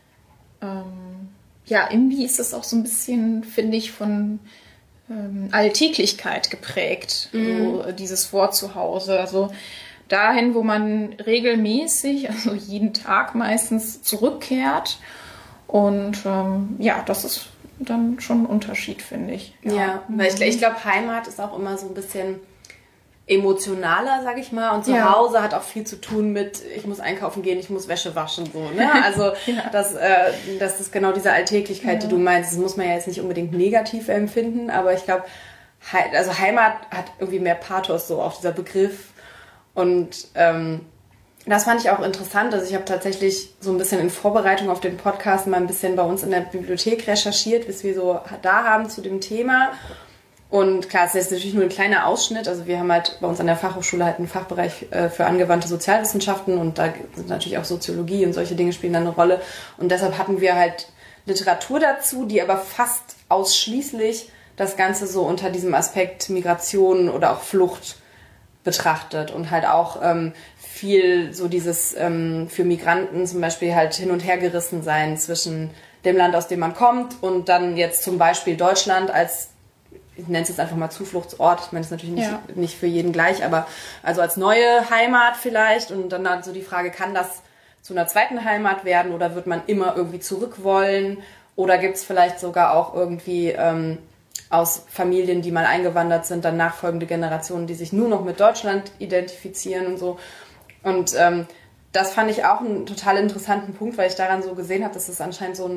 B: ähm, ja, irgendwie ist es auch so ein bisschen, finde ich, von ähm, Alltäglichkeit geprägt, mhm. so dieses Wort Zuhause. Also dahin, wo man regelmäßig, also jeden Tag meistens zurückkehrt. Und ähm, ja, das ist dann schon ein Unterschied, finde ich.
A: Ja, ja, weil ich, ich glaube, Heimat ist auch immer so ein bisschen emotionaler, sag ich mal. Und Zuhause ja. hat auch viel zu tun mit, ich muss einkaufen gehen, ich muss Wäsche waschen. So, ne? Also ja. das, äh, das ist genau diese Alltäglichkeit, ja. die du meinst. Das muss man ja jetzt nicht unbedingt negativ empfinden, aber ich glaube, He- also Heimat hat irgendwie mehr Pathos, so auch dieser Begriff. Und ähm, das fand ich auch interessant. Also ich habe tatsächlich so ein bisschen in Vorbereitung auf den Podcast mal ein bisschen bei uns in der Bibliothek recherchiert, was wir so da haben zu dem Thema. Und klar, es ist natürlich nur ein kleiner Ausschnitt. Also wir haben halt bei uns an der Fachhochschule halt einen Fachbereich äh, für angewandte Sozialwissenschaften und da sind natürlich auch Soziologie und solche Dinge spielen dann eine Rolle. Und deshalb hatten wir halt Literatur dazu, die aber fast ausschließlich das Ganze so unter diesem Aspekt Migration oder auch Flucht betrachtet und halt auch ähm, viel so dieses ähm, für Migranten zum Beispiel halt hin und her gerissen sein zwischen dem Land, aus dem man kommt und dann jetzt zum Beispiel Deutschland als, ich nenne es jetzt einfach mal Zufluchtsort, ich meine, das ist natürlich nicht, ja. nicht für jeden gleich, aber also als neue Heimat vielleicht und dann halt so die Frage, kann das zu einer zweiten Heimat werden oder wird man immer irgendwie zurück wollen oder gibt es vielleicht sogar auch irgendwie ähm, aus Familien, die mal eingewandert sind, dann nachfolgende Generationen, die sich nur noch mit Deutschland identifizieren und so. Und ähm, das fand ich auch einen total interessanten Punkt, weil ich daran so gesehen habe, dass es anscheinend so ein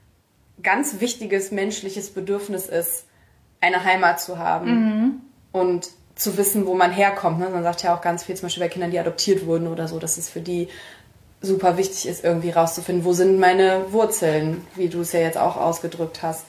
A: ganz wichtiges menschliches Bedürfnis ist, eine Heimat zu haben mhm. und zu wissen, wo man herkommt. Ne? Man sagt ja auch ganz viel, zum Beispiel bei Kindern, die adoptiert wurden oder so, dass es für die super wichtig ist, irgendwie rauszufinden, wo sind meine Wurzeln, wie du es ja jetzt auch ausgedrückt hast.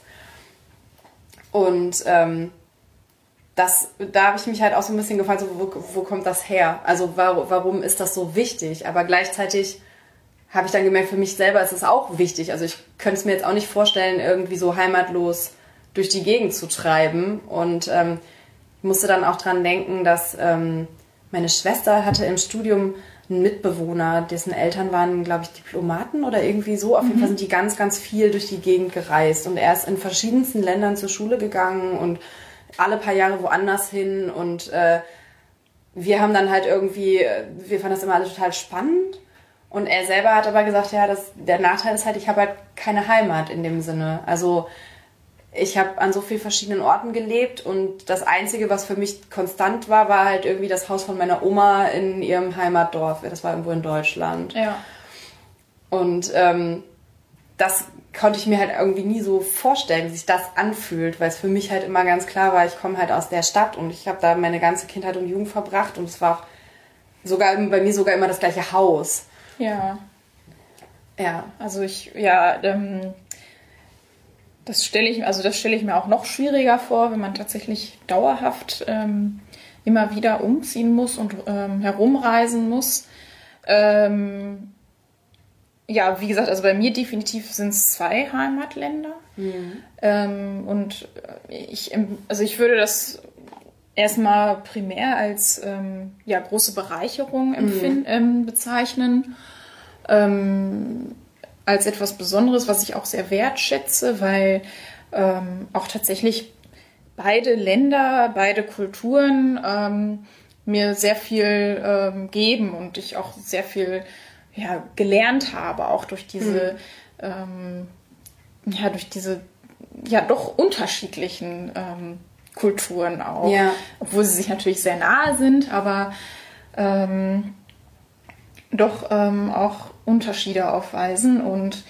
A: Und ähm, das, da habe ich mich halt auch so ein bisschen gefragt, so, wo, wo kommt das her? Also warum, warum ist das so wichtig? Aber gleichzeitig habe ich dann gemerkt, für mich selber ist es auch wichtig. Also ich könnte es mir jetzt auch nicht vorstellen, irgendwie so heimatlos durch die Gegend zu treiben. Und ähm, ich musste dann auch dran denken, dass ähm, meine Schwester hatte im Studium einen Mitbewohner, dessen Eltern waren, glaube ich, Diplomaten oder irgendwie so. Auf jeden mhm. Fall sind die ganz, ganz viel durch die Gegend gereist. Und er ist in verschiedensten Ländern zur Schule gegangen und alle paar Jahre woanders hin. Und äh, wir haben dann halt irgendwie, wir fanden das immer alle total spannend. Und er selber hat aber gesagt, ja, das, der Nachteil ist halt, ich habe halt keine Heimat in dem Sinne. Also ich habe an so vielen verschiedenen Orten gelebt und das Einzige, was für mich konstant war, war halt irgendwie das Haus von meiner Oma in ihrem Heimatdorf. Das war irgendwo in Deutschland.
B: Ja.
A: Und ähm, das konnte ich mir halt irgendwie nie so vorstellen, wie sich das anfühlt, weil es für mich halt immer ganz klar war, ich komme halt aus der Stadt und ich habe da meine ganze Kindheit und Jugend verbracht und es war auch sogar bei mir sogar immer das gleiche Haus.
B: Ja.
A: Ja.
B: Also ich, ja, ähm, das stelle ich, also das stelle ich mir auch noch schwieriger vor, wenn man tatsächlich dauerhaft ähm, immer wieder umziehen muss und ähm, herumreisen muss. Ähm, ja, wie gesagt, also bei mir definitiv sind es zwei Heimatländer. Mhm. Ähm, und ich, also ich würde das erstmal primär als ähm, ja, große Bereicherung empfinden, mhm. ähm, bezeichnen. Ähm, als etwas Besonderes, was ich auch sehr wertschätze, weil ähm, auch tatsächlich beide Länder, beide Kulturen ähm, mir sehr viel ähm, geben und ich auch sehr viel ja, gelernt habe, auch durch diese, mhm. ähm, ja, durch diese ja doch unterschiedlichen ähm, Kulturen auch.
A: Ja.
B: Obwohl sie sich natürlich sehr nahe sind, aber ähm, doch ähm, auch Unterschiede aufweisen. Und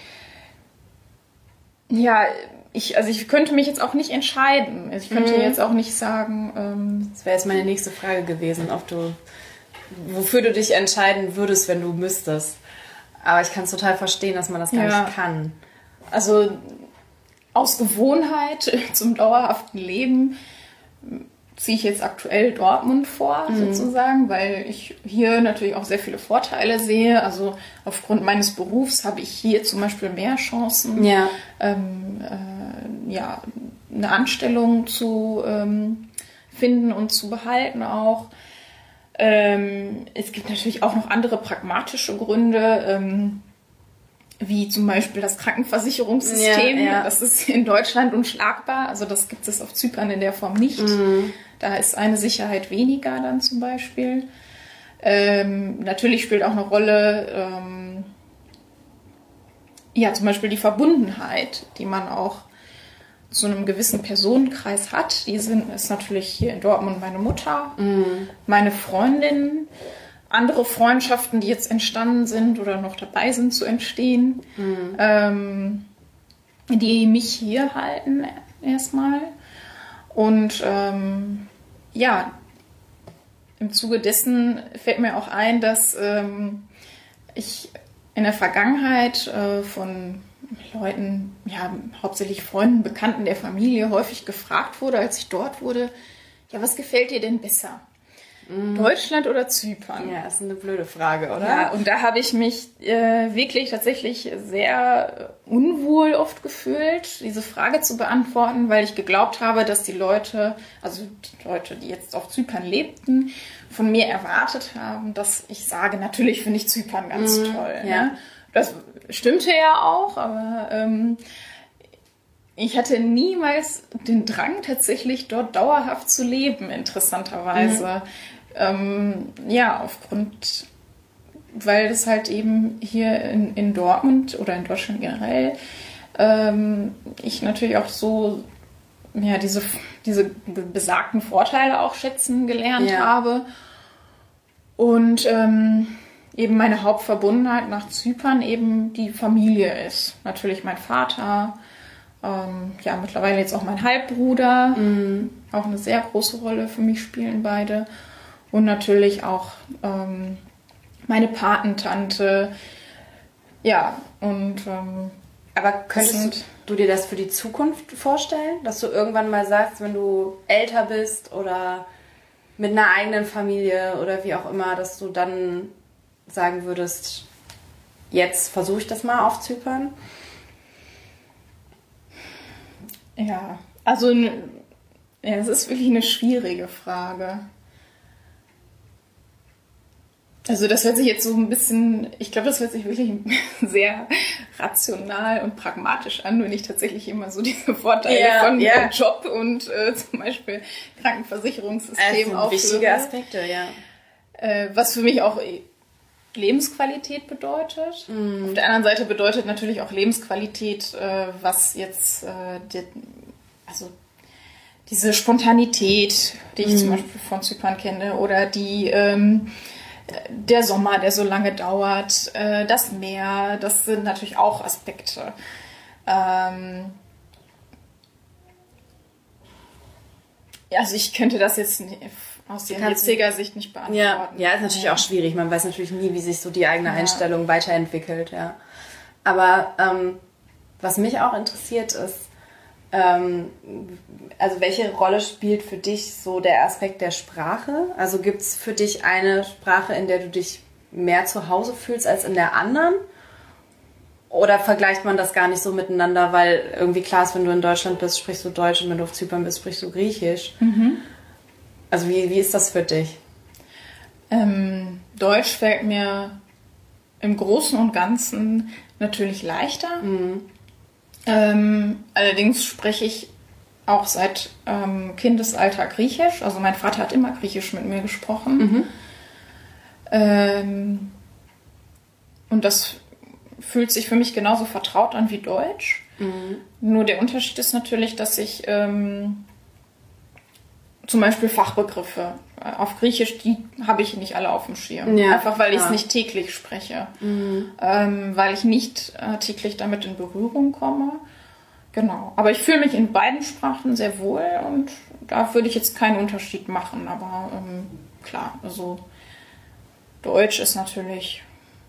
B: ja, ich, also ich könnte mich jetzt auch nicht entscheiden. Ich könnte
A: Mhm.
B: jetzt auch nicht sagen... Ähm,
A: Das wäre jetzt meine nächste Frage gewesen, ob du, wofür du dich entscheiden würdest, wenn du müsstest. Aber ich kann es total verstehen, dass man das gar
B: Ja.
A: nicht kann.
B: Also aus Gewohnheit zum dauerhaften Leben ziehe ich jetzt aktuell Dortmund vor,
A: Mhm.
B: sozusagen, weil ich hier natürlich auch sehr viele Vorteile sehe. Also aufgrund meines Berufs habe ich hier zum Beispiel mehr Chancen,
A: Ja.
B: ähm, äh, ja, eine Anstellung zu ähm, finden und zu behalten auch. Ähm, es gibt natürlich auch noch andere pragmatische Gründe, ähm, wie zum Beispiel das Krankenversicherungssystem.
A: Ja, ja.
B: Das ist in Deutschland unschlagbar. Also das gibt es auf Zypern in der Form nicht.
A: Mhm.
B: Da ist eine Sicherheit weniger dann zum Beispiel. Ähm, natürlich spielt auch eine Rolle, ähm, ja, zum Beispiel die Verbundenheit, die man auch zu einem gewissen Personenkreis hat. Die sind, ist natürlich hier in Dortmund meine Mutter,
A: Mhm.
B: meine Freundin, andere Freundschaften, die jetzt entstanden sind oder noch dabei sind zu entstehen,
A: Mhm.
B: ähm, die mich hier halten erstmal. Und ähm, ja, im Zuge dessen fällt mir auch ein, dass ähm, ich in der Vergangenheit äh, von Leuten, ja, hauptsächlich Freunden, Bekannten der Familie, häufig gefragt wurde, als ich dort wurde, ja, was gefällt dir denn besser? Deutschland oder Zypern?
A: Ja, ist eine blöde Frage, oder?
B: Ja, und da habe ich mich äh, wirklich tatsächlich sehr unwohl oft gefühlt, diese Frage zu beantworten, weil ich geglaubt habe, dass die Leute, also die Leute, die jetzt auf Zypern lebten, von mir erwartet haben, dass ich sage, natürlich finde ich Zypern ganz
A: Mhm,
B: toll.
A: ja.
B: Ne? Das stimmte ja auch, aber ähm, ich hatte niemals den Drang, tatsächlich dort dauerhaft zu leben, interessanterweise. Ähm, ja, aufgrund, weil das halt eben hier in, in Dortmund oder in Deutschland generell, ähm, ich natürlich auch so, ja, diese, diese besagten Vorteile auch schätzen gelernt
A: Ja.
B: habe. Und ähm, eben meine Hauptverbundenheit nach Zypern eben die Familie ist. Natürlich mein Vater, ähm, ja, mittlerweile jetzt auch mein Halbbruder, auch eine sehr große Rolle für mich spielen beide. Und natürlich auch ähm, meine Patentante. Ja, und ähm,
A: Aber könntest
B: sind-
A: du dir das für die Zukunft vorstellen? Dass du irgendwann mal sagst, wenn du älter bist oder mit einer eigenen Familie oder wie auch immer, dass du dann sagen würdest, jetzt versuche ich das mal auf Zypern?
B: ja, also n- ja, es ist wirklich eine schwierige Frage. Also das hört sich jetzt so ein bisschen, ich glaube, das hört sich wirklich sehr rational und pragmatisch an, wenn ich tatsächlich immer so diese Vorteile
A: Ja,
B: von
A: ja.
B: Job und äh, zum Beispiel Krankenversicherungssystem
A: Das sind
B: aufführe.
A: wichtige Aspekte, ja.
B: Äh, was für mich auch Lebensqualität bedeutet. Auf der anderen Seite bedeutet natürlich auch Lebensqualität, äh, was jetzt, äh, die, also diese Spontanität, die ich zum Beispiel von Zypern kenne, oder die ähm, der Sommer, der so lange dauert, äh, das Meer, das sind natürlich auch Aspekte. Ähm, also ich könnte das jetzt nicht, aus der
A: Kannst
B: jetziger Sicht nicht beantworten.
A: Ja, ja, ist natürlich auch schwierig. Man weiß natürlich nie, wie sich so die eigene
B: Ja.
A: Einstellung weiterentwickelt, ja. Aber ähm, was mich auch interessiert ist, ähm, also welche Rolle spielt für dich so der Aspekt der Sprache? Also gibt es für dich eine Sprache, in der du dich mehr zu Hause fühlst als in der anderen? Oder vergleicht man das gar nicht so miteinander, weil irgendwie klar ist, wenn du in Deutschland bist, sprichst du Deutsch und wenn du auf Zypern bist, sprichst du Griechisch. Also wie, wie ist das für dich?
B: Ähm, Deutsch fällt mir im Großen und Ganzen natürlich leichter. Ähm, allerdings spreche ich auch seit ähm, Kindesalter Griechisch. Also mein Vater hat immer Griechisch mit mir gesprochen. Ähm, und das fühlt sich für mich genauso vertraut an wie Deutsch. Nur der Unterschied ist natürlich, dass ich ähm, zum Beispiel Fachbegriffe auf Griechisch, die habe ich nicht alle auf dem Schirm. Ja, einfach weil ich es nicht täglich spreche. Mhm. Ähm, weil ich nicht äh, täglich damit in Berührung komme. Genau. Aber ich fühle mich in beiden Sprachen sehr wohl und da würde ich jetzt keinen Unterschied machen. Aber ähm, klar, also Deutsch ist natürlich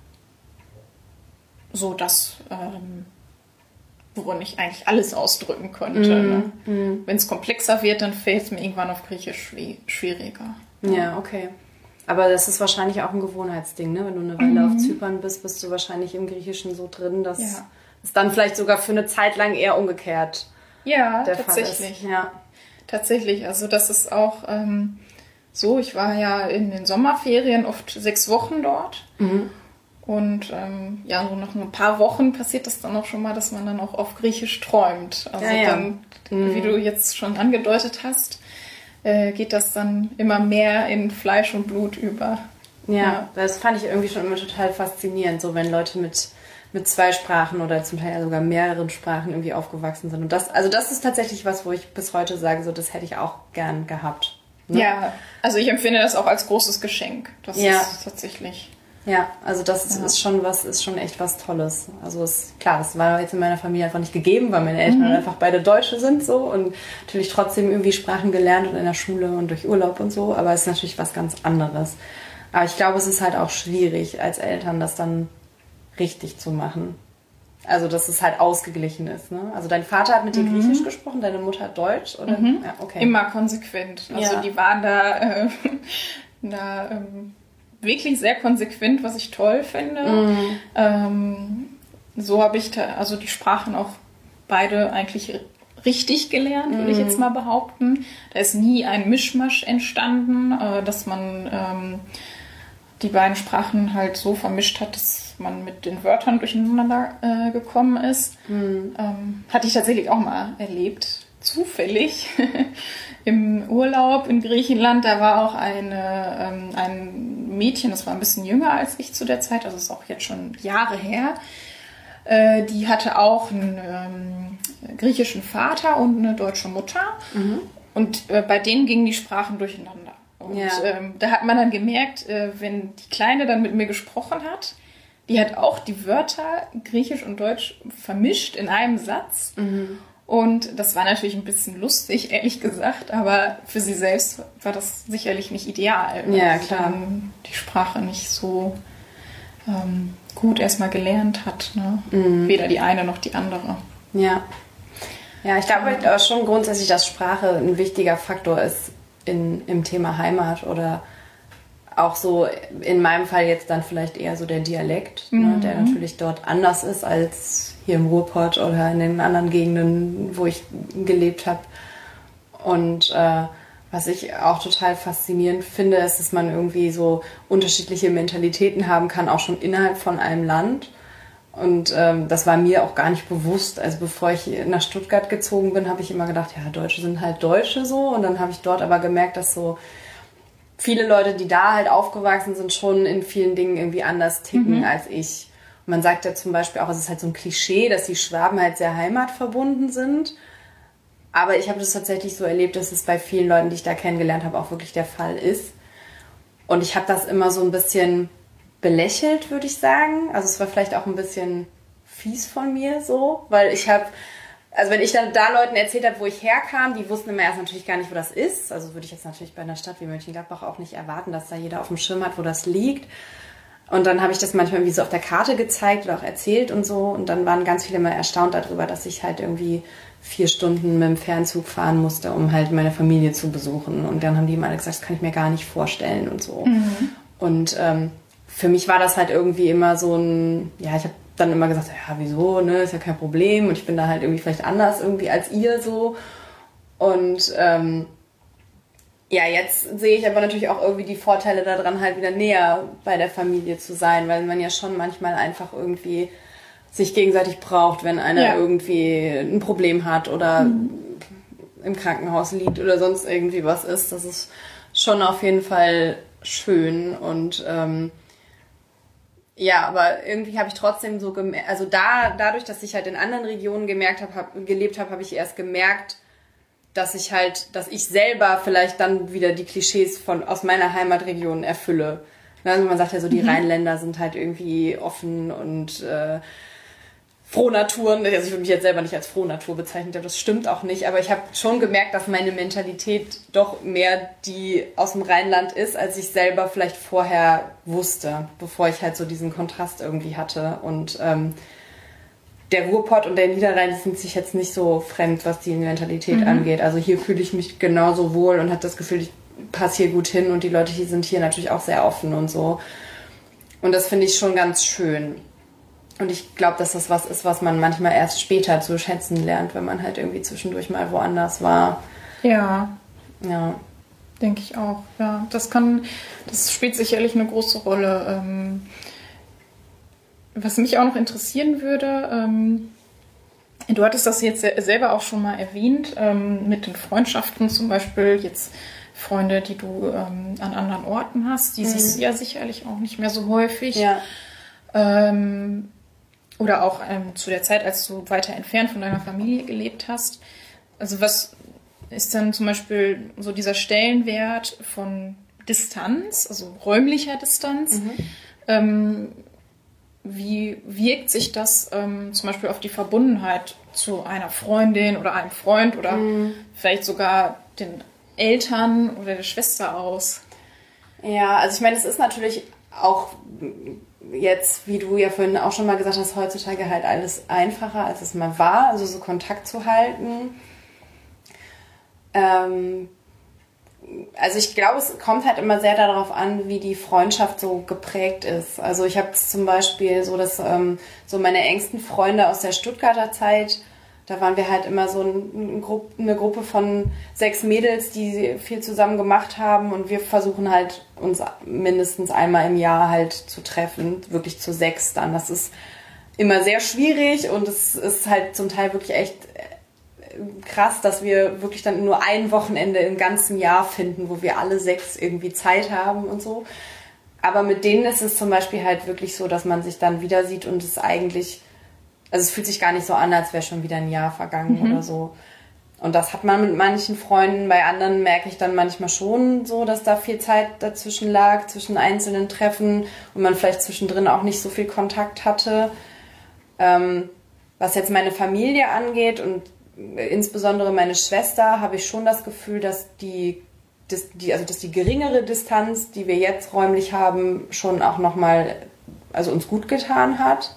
B: so das, ähm, worin ich eigentlich alles ausdrücken könnte. Mm, ne? mm. Wenn es komplexer wird, dann fällt es mir irgendwann auf Griechisch schwieriger.
A: Ja. ja, okay. Aber das ist wahrscheinlich auch ein Gewohnheitsding, ne? Wenn du eine Weile mm. auf Zypern bist, bist du wahrscheinlich im Griechischen so drin, dass ja. es dann vielleicht sogar für eine Zeit lang eher umgekehrt
B: ja,
A: der
B: tatsächlich.
A: Fall ist. Ja,
B: tatsächlich. Also das ist auch ähm, so. Ich war ja in den Sommerferien oft sechs Wochen dort. Mhm. Und ähm, ja, so nach ein paar Wochen passiert das dann auch schon mal, dass man dann auch auf Griechisch träumt. Also ja, ja. dann, mhm. wie du jetzt schon angedeutet hast, äh, geht das dann immer mehr in Fleisch und Blut über.
A: Ja, ja, das fand ich irgendwie schon immer total faszinierend, so wenn Leute mit, mit zwei Sprachen oder zum Teil sogar mehreren Sprachen irgendwie aufgewachsen sind. Und das, also das ist tatsächlich was, wo ich bis heute sage, so das hätte ich auch gern gehabt.
B: Ne? Ja, also ich empfinde das auch als großes Geschenk. Das ja. ist tatsächlich...
A: Ja, also das ja. ist schon was, ist schon echt was Tolles. Also ist klar, das war jetzt in meiner Familie einfach nicht gegeben, weil meine Eltern mhm. einfach beide Deutsche sind so und natürlich trotzdem irgendwie Sprachen gelernt und in der Schule und durch Urlaub und so, aber es ist natürlich was ganz anderes. Aber ich glaube, es ist halt auch schwierig als Eltern, das dann richtig zu machen. Also, dass es halt ausgeglichen ist, ne? Also dein Vater hat mit dir mhm. Griechisch gesprochen, deine Mutter Deutsch, oder?
B: Mhm. Ja, okay. Immer konsequent. Also ja. die waren da, äh, da ähm, wirklich sehr konsequent, was ich toll finde. Mhm. Ähm, so habe ich da, also die Sprachen auch beide eigentlich richtig gelernt, würde mhm. ich jetzt mal behaupten. Da ist nie ein Mischmasch entstanden, äh, dass man ähm, die beiden Sprachen halt so vermischt hat, dass man mit den Wörtern durcheinander äh, gekommen ist. Mhm. Ähm, hatte ich tatsächlich auch mal erlebt. Zufällig im Urlaub in Griechenland, da war auch eine, ähm, ein Mädchen, das war ein bisschen jünger als ich zu der Zeit, also ist auch jetzt schon Jahre her, äh, die hatte auch einen ähm, griechischen Vater und eine deutsche Mutter mhm. und äh, bei denen gingen die Sprachen durcheinander. Und ja. ähm, da hat man dann gemerkt, äh, wenn die Kleine dann mit mir gesprochen hat, die hat auch die Wörter Griechisch und Deutsch vermischt in einem Satz. Mhm. Und das war natürlich ein bisschen lustig, ehrlich gesagt, aber für sie selbst war das sicherlich nicht ideal.
A: Ja, klar.
B: Dann die Sprache nicht so ähm, gut erstmal gelernt hat. Ne? Mhm. Weder die eine noch die andere.
A: Ja. Ja, ich glaube aber schon grundsätzlich, dass Sprache ein wichtiger Faktor ist in, im Thema Heimat oder auch so in meinem Fall jetzt dann vielleicht eher so der Dialekt, mhm. ne, der natürlich dort anders ist als hier im Ruhrpott oder in den anderen Gegenden, wo ich gelebt habe. Und äh, was ich auch total faszinierend finde, ist, dass man irgendwie so unterschiedliche Mentalitäten haben kann, auch schon innerhalb von einem Land. Und ähm, das war mir auch gar nicht bewusst. Also bevor ich nach Stuttgart gezogen bin, habe ich immer gedacht, ja, Deutsche sind halt Deutsche so. Und dann habe ich dort aber gemerkt, dass so viele Leute, die da halt aufgewachsen sind, schon in vielen Dingen irgendwie anders ticken mhm. als ich. Und man sagt ja zum Beispiel auch, es ist halt so ein Klischee, dass die Schwaben halt sehr heimatverbunden sind. Aber ich habe das tatsächlich so erlebt, dass es bei vielen Leuten, die ich da kennengelernt habe, auch wirklich der Fall ist. Und ich habe das immer so ein bisschen belächelt, würde ich sagen. Also es war vielleicht auch ein bisschen fies von mir so, weil ich habe, also wenn ich dann da Leuten erzählt habe, wo ich herkam, die wussten immer erst natürlich gar nicht, wo das ist. Also würde ich jetzt natürlich bei einer Stadt wie Mönchengladbach auch nicht erwarten, dass da jeder auf dem Schirm hat, wo das liegt. Und dann habe ich das manchmal irgendwie so auf der Karte gezeigt oder auch erzählt und so. Und dann waren ganz viele mal erstaunt darüber, dass ich halt irgendwie vier Stunden mit dem Fernzug fahren musste, um halt meine Familie zu besuchen. Und dann haben die immer alle gesagt, das kann ich mir gar nicht vorstellen und so. Mhm. Und ähm, für mich war das halt irgendwie immer so ein, ja, ich habe dann immer gesagt, ja, wieso, ne, ist ja kein Problem. Und ich bin da halt irgendwie vielleicht anders irgendwie als ihr so. Und ähm, ja, jetzt sehe ich aber natürlich auch irgendwie die Vorteile daran, halt wieder näher bei der Familie zu sein, weil man ja schon manchmal einfach irgendwie sich gegenseitig braucht, wenn einer ja. irgendwie ein Problem hat oder mhm. im Krankenhaus liegt oder sonst irgendwie was ist. Das ist schon auf jeden Fall schön und ähm, ja, aber irgendwie habe ich trotzdem so gemerkt, also da dadurch, dass ich halt in anderen Regionen gemerkt habe, hab, gelebt habe, habe ich erst gemerkt, dass ich halt, dass ich selber vielleicht dann wieder die Klischees von aus meiner Heimatregion erfülle. Also man sagt ja so, die mhm. Rheinländer sind halt irgendwie offen und äh, Frohnaturen. Also ich würde mich jetzt selber nicht als Frohnatur bezeichnen, das stimmt auch nicht. Aber ich habe schon gemerkt, dass meine Mentalität doch mehr die aus dem Rheinland ist, als ich selber vielleicht vorher wusste, bevor ich halt so diesen Kontrast irgendwie hatte. Und ähm, der Ruhrpott und der Niederrhein sind sich jetzt nicht so fremd, was die Mentalität mhm. angeht. Also hier fühle ich mich genauso wohl und habe das Gefühl, ich passe hier gut hin und die Leute hier sind hier natürlich auch sehr offen und so. Und das finde ich schon ganz schön. Und ich glaube, dass das was ist, was man manchmal erst später zu schätzen lernt, wenn man halt irgendwie zwischendurch mal woanders war.
B: Ja.
A: Ja.
B: Denke ich auch, ja. Das kann, das spielt sicherlich eine große Rolle. Ähm, was mich auch noch interessieren würde, ähm, du hattest das jetzt selber auch schon mal erwähnt, ähm, mit den Freundschaften zum Beispiel, jetzt Freunde, die du ähm, an anderen Orten hast, die mhm. siehst du ja sicherlich auch nicht mehr so häufig.
A: Ja.
B: Ähm, Oder auch ähm, zu der Zeit, als du weiter entfernt von deiner Familie gelebt hast. Also was ist dann zum Beispiel so dieser Stellenwert von Distanz, also räumlicher Distanz? Mhm. Ähm, wie wirkt sich das ähm, zum Beispiel auf die Verbundenheit zu einer Freundin oder einem Freund oder mhm. vielleicht sogar den Eltern oder der Schwester aus?
A: Ja, also ich meine, es ist natürlich auch jetzt, wie du ja vorhin auch schon mal gesagt hast, heutzutage halt alles einfacher, als es mal war, also so Kontakt zu halten. Ähm, also ich glaube, es kommt halt immer sehr darauf an, wie die Freundschaft so geprägt ist. Also ich habe zum Beispiel so, dass ähm, so meine engsten Freunde aus der Stuttgarter Zeit, da waren wir halt immer so ein, ein, eine Gruppe von sechs Mädels, die viel zusammen gemacht haben und wir versuchen halt uns mindestens einmal im Jahr halt zu treffen, wirklich zu sechs dann. Das ist immer sehr schwierig und es ist halt zum Teil wirklich echt krass, dass wir wirklich dann nur ein Wochenende im ganzen Jahr finden, wo wir alle sechs irgendwie Zeit haben und so. Aber mit denen ist es zum Beispiel halt wirklich so, dass man sich dann wieder sieht und es eigentlich, also es fühlt sich gar nicht so an, als wäre schon wieder ein Jahr vergangen mhm. oder so. Und das hat man mit manchen Freunden, bei anderen merke ich dann manchmal schon so, dass da viel Zeit dazwischen lag, zwischen einzelnen Treffen und man vielleicht zwischendrin auch nicht so viel Kontakt hatte. Ähm, was jetzt meine Familie angeht und insbesondere meine Schwester, habe ich schon das Gefühl, dass die, dass die, also dass die geringere Distanz, die wir jetzt räumlich haben, schon auch nochmal, also uns gut getan hat.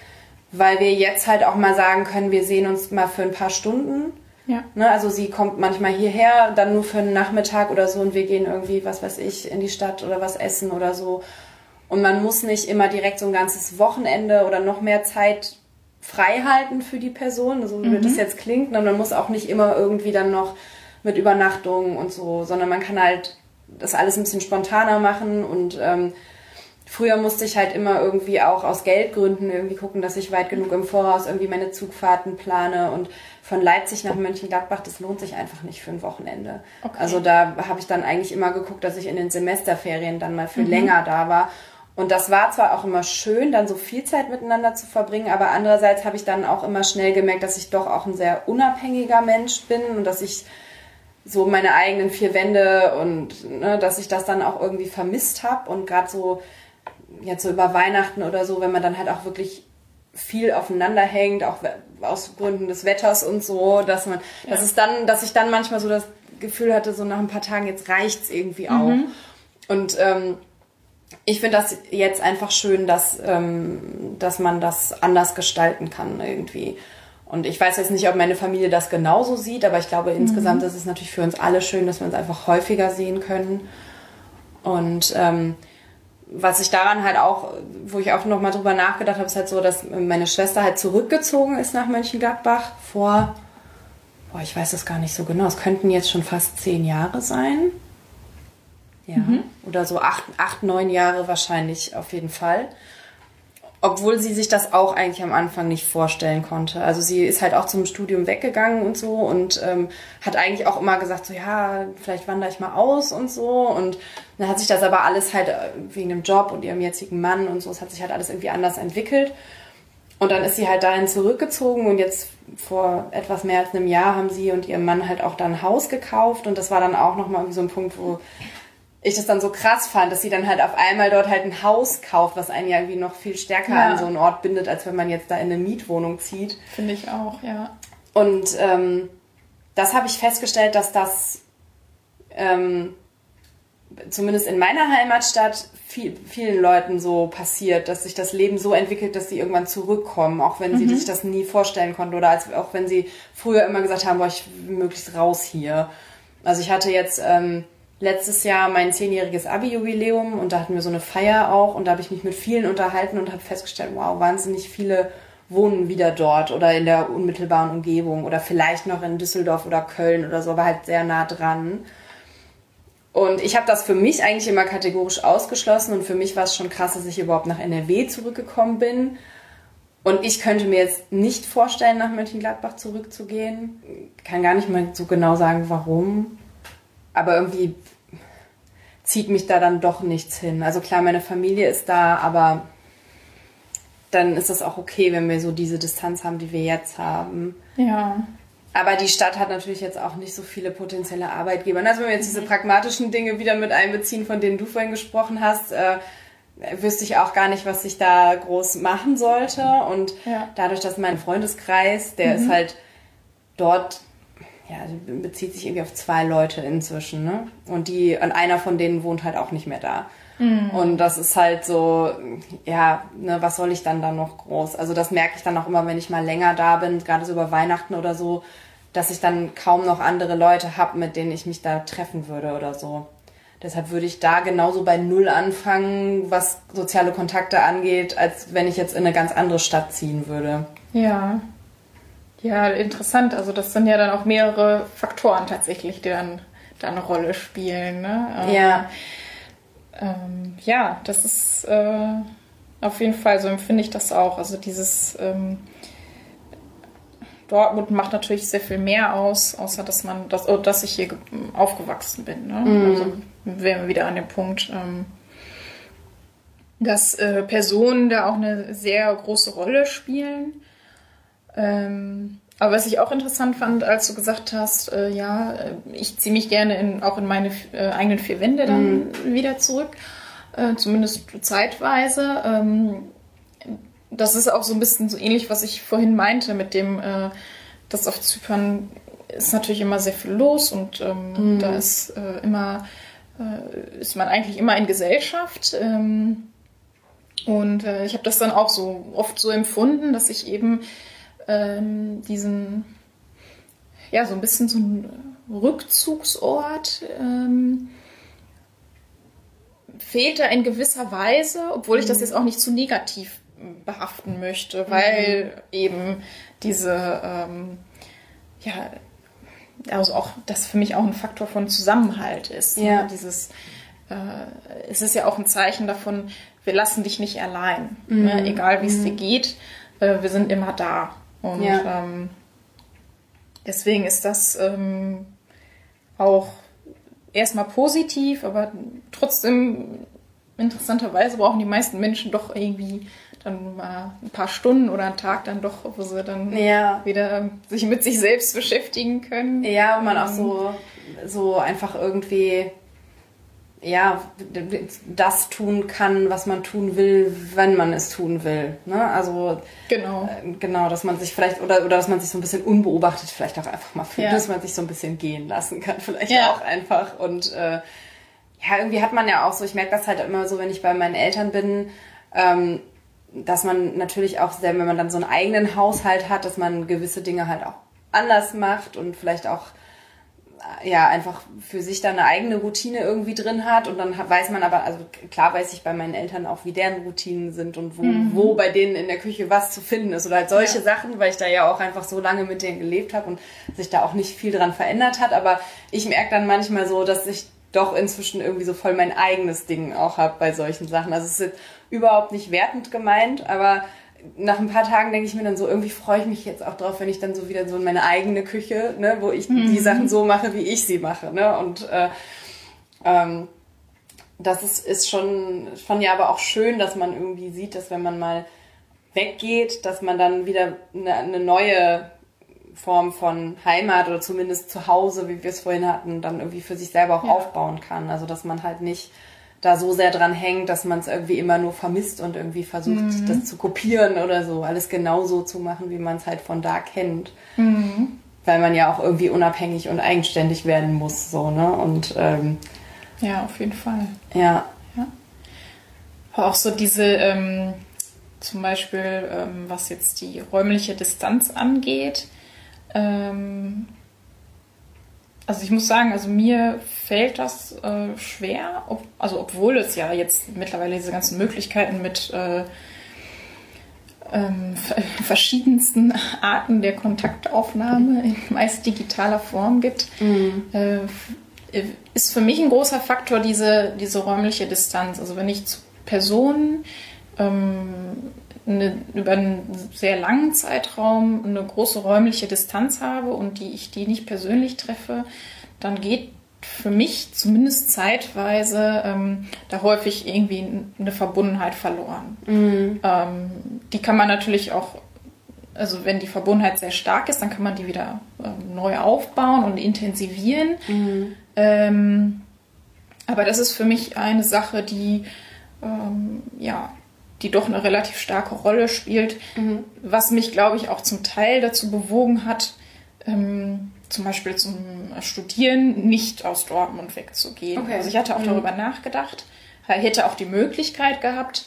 A: Weil wir jetzt halt auch mal sagen können, wir sehen uns mal für ein paar Stunden.
B: Ja.
A: Ne, also sie kommt manchmal hierher, dann nur für einen Nachmittag oder so und wir gehen irgendwie, was weiß ich, in die Stadt oder was essen oder so. Und man muss nicht immer direkt so ein ganzes Wochenende oder noch mehr Zeit frei halten für die Person, so wie mhm. das jetzt klingt. Und man muss auch nicht immer irgendwie dann noch mit Übernachtungen und so, sondern man kann halt das alles ein bisschen spontaner machen und ähm, früher musste ich halt immer irgendwie auch aus Geldgründen irgendwie gucken, dass ich weit genug im Voraus irgendwie meine Zugfahrten plane und von Leipzig nach Mönchengladbach, das lohnt sich einfach nicht für ein Wochenende. Okay. Also da habe ich dann eigentlich immer geguckt, dass ich in den Semesterferien dann mal für mhm. länger da war. Und das war zwar auch immer schön, dann so viel Zeit miteinander zu verbringen, aber andererseits habe ich dann auch immer schnell gemerkt, dass ich doch auch ein sehr unabhängiger Mensch bin und dass ich so meine eigenen vier Wände und ne, dass ich das dann auch irgendwie vermisst habe und gerade so jetzt so über Weihnachten oder so, wenn man dann halt auch wirklich viel aufeinander hängt, auch aus Gründen des Wetters und so, dass man, ja. dass es dann, dass ich dann manchmal so das Gefühl hatte, so nach ein paar Tagen, jetzt reicht's irgendwie auch. Mhm. Und ähm, ich finde das jetzt einfach schön, dass, ähm, dass man das anders gestalten kann irgendwie. Und ich weiß jetzt nicht, ob meine Familie das genauso sieht, aber ich glaube, mhm. insgesamt ist es natürlich für uns alle schön, dass wir uns einfach häufiger sehen können. Und ähm, was ich daran halt auch, wo ich auch noch mal drüber nachgedacht habe, ist halt so, dass meine Schwester halt zurückgezogen ist nach Mönchengladbach vor, boah, ich weiß das gar nicht so genau, es könnten jetzt schon fast zehn Jahre sein. Ja, mhm. oder so acht, acht, neun Jahre wahrscheinlich auf jeden Fall. Obwohl sie sich das auch eigentlich am Anfang nicht vorstellen konnte. Also sie ist halt auch zum Studium weggegangen und so und ähm, hat eigentlich auch immer gesagt, so ja, vielleicht wandere ich mal aus und so. Und dann hat sich das aber alles halt wegen dem Job und ihrem jetzigen Mann und so, es hat sich halt alles irgendwie anders entwickelt. Und dann ist sie halt dahin zurückgezogen und jetzt vor etwas mehr als einem Jahr haben sie und ihr Mann halt auch dann ein Haus gekauft und das war dann auch nochmal irgendwie so ein Punkt, wo ich das dann so krass fand, dass sie dann halt auf einmal dort halt ein Haus kauft, was einen ja irgendwie noch viel stärker ja. an so einen Ort bindet, als wenn man jetzt da in eine Mietwohnung zieht.
B: Finde ich auch, ja.
A: Und ähm, das habe ich festgestellt, dass das ähm, zumindest in meiner Heimatstadt viel, vielen Leuten so passiert, dass sich das Leben so entwickelt, dass sie irgendwann zurückkommen, auch wenn mhm. sie sich das nie vorstellen konnten oder als, auch wenn sie früher immer gesagt haben, boah, ich will möglichst raus hier. Also ich hatte jetzt ähm, letztes Jahr mein zehnjähriges Abi-Jubiläum und da hatten wir so eine Feier auch und da habe ich mich mit vielen unterhalten und habe festgestellt, wow, wahnsinnig viele wohnen wieder dort oder in der unmittelbaren Umgebung oder vielleicht noch in Düsseldorf oder Köln oder so, aber halt sehr nah dran. Und ich habe das für mich eigentlich immer kategorisch ausgeschlossen und für mich war es schon krass, dass ich überhaupt nach N R W zurückgekommen bin. Und ich könnte mir jetzt nicht vorstellen, nach Mönchengladbach zurückzugehen. Kann gar nicht mal so genau sagen, warum. Aber irgendwie zieht mich da dann doch nichts hin. Also klar, meine Familie ist da, aber dann ist das auch okay, wenn wir so diese Distanz haben, die wir jetzt haben.
B: Ja.
A: Aber die Stadt hat natürlich jetzt auch nicht so viele potenzielle Arbeitgeber. Also wenn wir jetzt diese pragmatischen Dinge wieder mit einbeziehen, von denen du vorhin gesprochen hast, äh, wüsste ich auch gar nicht, was ich da groß machen sollte. Und ja. dadurch, dass mein Freundeskreis, der mhm. ist halt dort, ja, bezieht sich irgendwie auf zwei Leute inzwischen, ne? Und die, und einer von denen wohnt halt auch nicht mehr da. Mhm. Und das ist halt so, ja, ne, was soll ich dann da noch groß? Also das merke ich dann auch immer, wenn ich mal länger da bin, gerade so über Weihnachten oder so, dass ich dann kaum noch andere Leute habe, mit denen ich mich da treffen würde oder so. Deshalb würde ich da genauso bei Null anfangen, was soziale Kontakte angeht, als wenn ich jetzt in eine ganz andere Stadt ziehen würde.
B: Ja, ja, interessant. Also das sind ja dann auch mehrere Faktoren tatsächlich, die dann da eine Rolle spielen, ne?
A: Ja.
B: Ähm, ja, das ist äh, auf jeden Fall, so empfinde ich das auch. Also dieses ähm, Dortmund macht natürlich sehr viel mehr aus, außer dass man, dass, oh, dass ich hier aufgewachsen bin. Ne? Mm. Also wären wir wieder an dem Punkt, ähm, dass äh, Personen da auch eine sehr große Rolle spielen. Ähm, aber was ich auch interessant fand, als du gesagt hast, äh, ja, ich ziehe mich gerne in, auch in meine äh, eigenen vier Wände dann mm. wieder zurück, äh, zumindest zeitweise. Ähm, das ist auch so ein bisschen so ähnlich, was ich vorhin meinte, mit dem, äh, dass auf Zypern ist natürlich immer sehr viel los und ähm, mm. da ist äh, immer, äh, ist man eigentlich immer in Gesellschaft. Ähm, und äh, ich habe das dann auch so oft so empfunden, dass ich eben ähm, diesen, ja, so ein bisschen so ein Rückzugsort ähm, fehlt da in gewisser Weise, obwohl ich das jetzt auch nicht zu negativ behaften möchte, weil mhm. eben diese, ähm, ja, also auch das für mich auch ein Faktor von Zusammenhalt ist.
A: Ja.
B: Ne? Dieses, äh, es ist ja auch ein Zeichen davon, wir lassen dich nicht allein, mhm. ne? Egal wie es mhm. dir geht, äh, wir sind immer da. Und ja. ähm, deswegen ist das ähm, auch erstmal positiv, aber trotzdem interessanterweise brauchen die meisten Menschen doch irgendwie dann mal ein paar Stunden oder einen Tag dann doch, wo sie dann
A: ja.
B: wieder sich mit sich selbst beschäftigen können.
A: Ja, und man auch so, so einfach irgendwie ja, das tun kann, was man tun will, wenn man es tun will. Ne? Also
B: genau.
A: Äh, genau, dass man sich vielleicht, oder, oder dass man sich so ein bisschen unbeobachtet vielleicht auch einfach mal fühlt,
B: ja.
A: dass man sich so ein bisschen gehen lassen kann, vielleicht
B: ja.
A: auch einfach. Und äh, ja, irgendwie hat man ja auch so, ich merke das halt immer so, wenn ich bei meinen Eltern bin, ähm, dass man natürlich auch, wenn man dann so einen eigenen Haushalt hat, dass man gewisse Dinge halt auch anders macht und vielleicht auch ja, einfach für sich da eine eigene Routine irgendwie drin hat und dann weiß man aber, also klar weiß ich bei meinen Eltern auch, wie deren Routinen sind und wo, mhm. wo bei denen in der Küche was zu finden ist oder halt solche ja. Sachen, weil ich da ja auch einfach so lange mit denen gelebt habe und sich da auch nicht viel dran verändert hat, aber ich merke dann manchmal so, dass ich doch inzwischen irgendwie so voll mein eigenes Ding auch habe bei solchen Sachen. Also es ist überhaupt nicht wertend gemeint, aber nach ein paar Tagen denke ich mir dann so, irgendwie freue ich mich jetzt auch drauf, wenn ich dann so wieder so in meine eigene Küche, ne, wo ich mhm. die Sachen so mache, wie ich sie mache, ne, und äh, ähm, das ist, ist schon, schon ja aber auch schön, dass man irgendwie sieht, dass wenn man mal weggeht, dass man dann wieder eine, eine neue Form von Heimat oder zumindest Zuhause, wie wir es vorhin hatten, dann irgendwie für sich selber auch ja. aufbauen kann. Also dass man halt nicht da so sehr dran hängt, dass man es irgendwie immer nur vermisst und irgendwie versucht, mhm. das zu kopieren oder so. Alles genauso zu machen, wie man es halt von da kennt. Mhm. Weil man ja auch irgendwie unabhängig und eigenständig werden muss. So, ne? Und, ähm,
B: ja, auf jeden Fall.
A: Ja.
B: ja. Aber auch so diese, ähm, zum Beispiel, ähm, was jetzt die räumliche Distanz angeht, ähm, also ich muss sagen, also mir fällt das äh, schwer, ob, also obwohl es ja jetzt mittlerweile diese ganzen Möglichkeiten mit äh, ähm, verschiedensten Arten der Kontaktaufnahme in meist digitaler Form gibt, mhm. äh, ist für mich ein großer Faktor diese, diese räumliche Distanz. Also wenn ich zu Personen ähm, eine, über einen sehr langen Zeitraum eine große räumliche Distanz habe und die ich die nicht persönlich treffe, dann geht für mich zumindest zeitweise ähm, da häufig irgendwie eine Verbundenheit verloren. Mhm. Ähm, die kann man natürlich auch, also wenn die Verbundenheit sehr stark ist, dann kann man die wieder ähm, neu aufbauen und intensivieren. Mhm. Ähm, aber das ist für mich eine Sache, die ähm, ja die doch eine relativ starke Rolle spielt, mhm. was mich, glaube ich, auch zum Teil dazu bewogen hat, ähm, zum Beispiel zum Studieren nicht aus Dortmund wegzugehen. Okay. Also ich hatte auch mhm. darüber nachgedacht, hätte auch die Möglichkeit gehabt,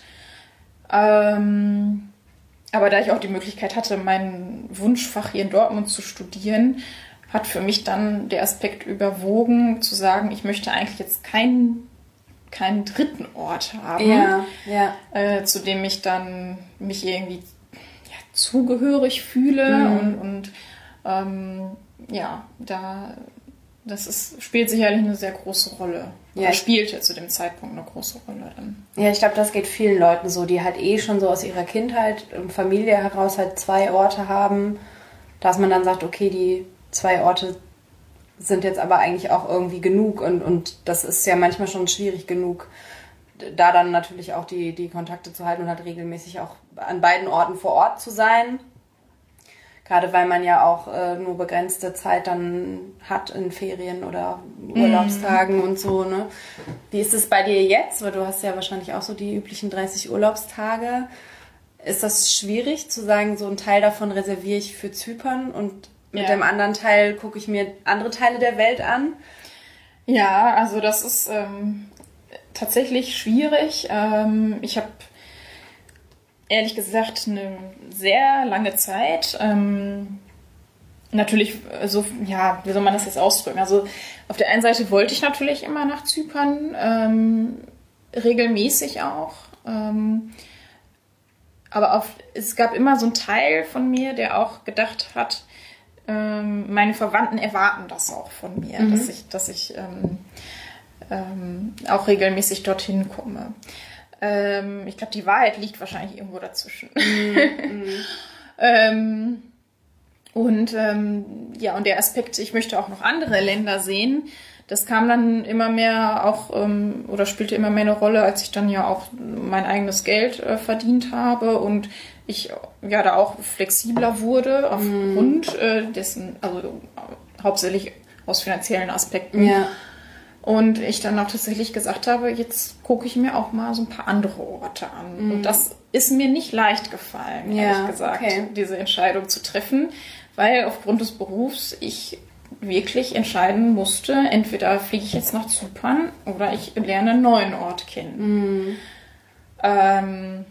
B: ähm, aber da ich auch die Möglichkeit hatte, mein Wunschfach hier in Dortmund zu studieren, hat für mich dann der Aspekt überwogen, zu sagen, ich möchte eigentlich jetzt keinen keinen dritten Ort haben,
A: ja, ja.
B: Äh, zu dem ich dann mich irgendwie ja, zugehörig fühle mhm. und, und ähm, ja, da das ist, spielt sicherlich eine sehr große Rolle. Ja. Oder spielte zu dem Zeitpunkt eine große Rolle dann.
A: Ja, ich glaube, das geht vielen Leuten so, die halt eh schon so aus ihrer Kindheit und Familie heraus halt zwei Orte haben, dass man dann sagt, okay, die zwei Orte sind jetzt aber eigentlich auch irgendwie genug und, und das ist ja manchmal schon schwierig genug, da dann natürlich auch die, die Kontakte zu halten und halt regelmäßig auch an beiden Orten vor Ort zu sein. Gerade weil man ja auch äh, nur begrenzte Zeit dann hat in Ferien oder Urlaubstagen mm. und so, ne? Wie ist es bei dir jetzt? Weil du hast ja wahrscheinlich auch so die üblichen dreißig Urlaubstage. Ist das schwierig zu sagen, so einen Teil davon reserviere ich für Zypern und mit ja. dem anderen Teil gucke ich mir andere Teile der Welt an?
B: Ja, also das ist ähm, tatsächlich schwierig. Ähm, ich habe ehrlich gesagt eine sehr lange Zeit, ähm, natürlich, so, ja, wie soll man das jetzt ausdrücken? Also auf der einen Seite wollte ich natürlich immer nach Zypern, ähm, regelmäßig auch. Ähm, aber auf, es gab immer so einen Teil von mir, der auch gedacht hat, meine Verwandten erwarten das auch von mir, mhm. dass ich, dass ich ähm, ähm, auch regelmäßig dorthin komme. Ähm, ich glaube, die Wahrheit liegt wahrscheinlich irgendwo dazwischen. Mhm. ähm, und ähm, ja, und der Aspekt, ich möchte auch noch andere Länder sehen, das kam dann immer mehr auch ähm, oder spielte immer mehr eine Rolle, als ich dann ja auch mein eigenes Geld äh, verdient habe und ich ja da auch flexibler wurde aufgrund mm. äh, dessen, also hauptsächlich aus finanziellen Aspekten.
A: Ja.
B: Und ich dann auch tatsächlich gesagt habe, jetzt gucke ich mir auch mal so ein paar andere Orte an. Mm. Und das ist mir nicht leicht gefallen,
A: ja,
B: ehrlich gesagt,
A: okay.
B: diese Entscheidung zu treffen, weil aufgrund des Berufs ich wirklich entscheiden musste, entweder fliege ich jetzt nach Zypern oder ich lerne einen neuen Ort kennen.
A: Mm.
B: Ähm,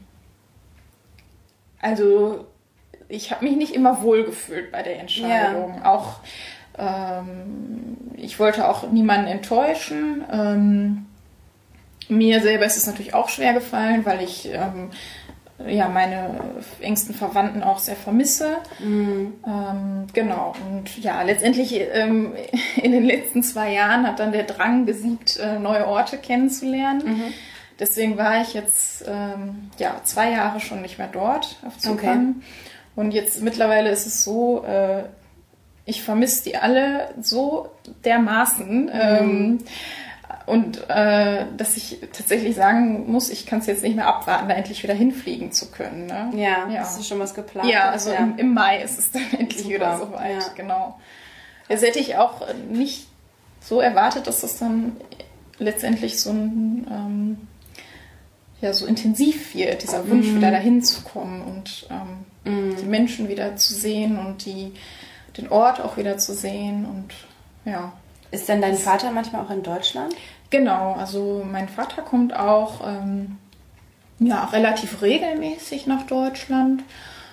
B: Also ich habe mich nicht immer wohlgefühlt bei der Entscheidung. Ja. Auch ähm, ich wollte auch niemanden enttäuschen. Ähm, mir selber ist es natürlich auch schwer gefallen, weil ich ähm, ja meine engsten Verwandten auch sehr vermisse. Mhm. Ähm, genau. Und ja, letztendlich ähm, in den letzten zwei Jahren hat dann der Drang gesiegt, äh, neue Orte kennenzulernen. Mhm. Deswegen war ich jetzt ähm, ja, zwei Jahre schon nicht mehr dort auf Zypern. Okay. Und jetzt mittlerweile ist es so, äh, ich vermisse die alle so dermaßen. Mhm. Ähm, und äh, dass ich tatsächlich sagen muss, ich kann es jetzt nicht mehr abwarten, da endlich wieder hinfliegen zu können. Ne?
A: Ja, ja, hast du schon was geplant?
B: Ja, also
A: ja.
B: Im, im Mai ist es dann endlich
A: Super.
B: wieder soweit.
A: Ja.
B: Genau. Das hätte ich auch nicht so erwartet, dass das dann letztendlich so ein ähm, ja, so intensiv wird, dieser Wunsch, mm. wieder dahin zu kommen und ähm, mm. die Menschen wieder zu sehen und die, den Ort auch wieder zu sehen und ja.
A: Ist denn dein Vater manchmal auch in Deutschland?
B: Genau, also mein Vater kommt auch ähm, ja, relativ regelmäßig nach Deutschland,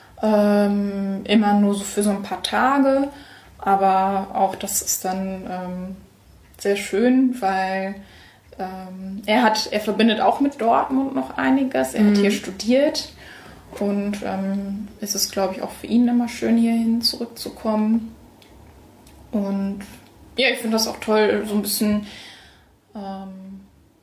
B: ähm, immer nur so für so ein paar Tage, aber auch das ist dann ähm, sehr schön, weil Ähm, er hat, er verbindet auch mit Dortmund noch einiges. Er mhm. hat hier studiert und ähm, es ist, glaube ich, auch für ihn immer schön, hierhin zurückzukommen. Und ja, ich finde das auch toll, so ein bisschen ähm,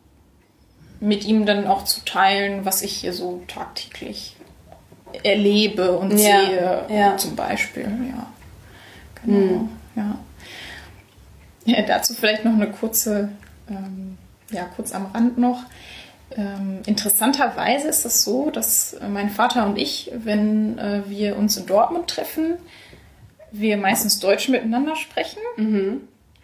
B: mit ihm dann auch zu teilen, was ich hier so tagtäglich erlebe und ja. sehe, ja. zum Beispiel. Ja, genau. Mhm. Ja. Ja, dazu vielleicht noch eine kurze ähm, Ja, kurz am Rand noch. Ähm, interessanterweise ist es so, dass mein Vater und ich, wenn äh, wir uns in Dortmund treffen, wir meistens Deutsch miteinander sprechen. Mhm.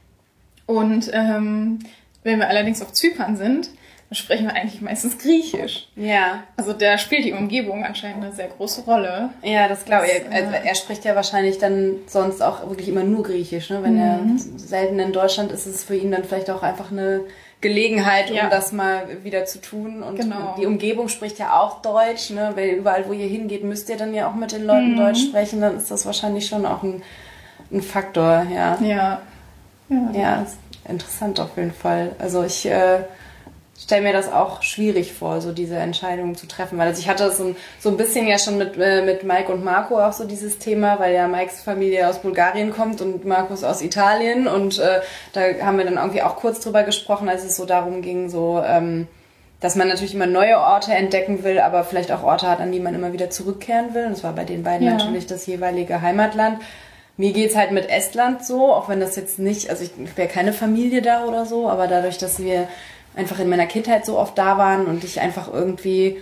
B: Und ähm, wenn wir allerdings auf Zypern sind, dann sprechen wir eigentlich meistens Griechisch.
A: Ja.
B: Also da spielt die Umgebung anscheinend eine sehr große Rolle.
A: Ja, das glaube ich. Also er spricht ja wahrscheinlich dann sonst auch wirklich immer nur Griechisch. Ne? Wenn mhm. er selten in Deutschland ist, ist es für ihn dann vielleicht auch einfach eine Gelegenheit, um ja. das mal wieder zu tun. Und
B: genau.
A: die Umgebung spricht ja auch Deutsch, ne? Weil überall, wo ihr hingeht, müsst ihr dann ja auch mit den Leuten mhm. Deutsch sprechen. Dann ist das wahrscheinlich schon auch ein, ein Faktor, ja.
B: Ja.
A: Ja, ja, interessant auf jeden Fall. Also ich äh, stelle mir das auch schwierig vor, so diese Entscheidung zu treffen. Weil also ich hatte so ein, so ein bisschen ja schon mit, äh, mit Mike und Marco auch so dieses Thema, weil ja Mikes Familie aus Bulgarien kommt und Marcos aus Italien. Und äh, da haben wir dann irgendwie auch kurz drüber gesprochen, als es so darum ging, so ähm, dass man natürlich immer neue Orte entdecken will, aber vielleicht auch Orte hat, an die man immer wieder zurückkehren will. Und das war bei den beiden ja. natürlich das jeweilige Heimatland. Mir geht's halt mit Estland so, auch wenn das jetzt nicht, also ich wäre keine Familie da oder so, aber dadurch, dass wir einfach in meiner Kindheit so oft da waren und ich einfach irgendwie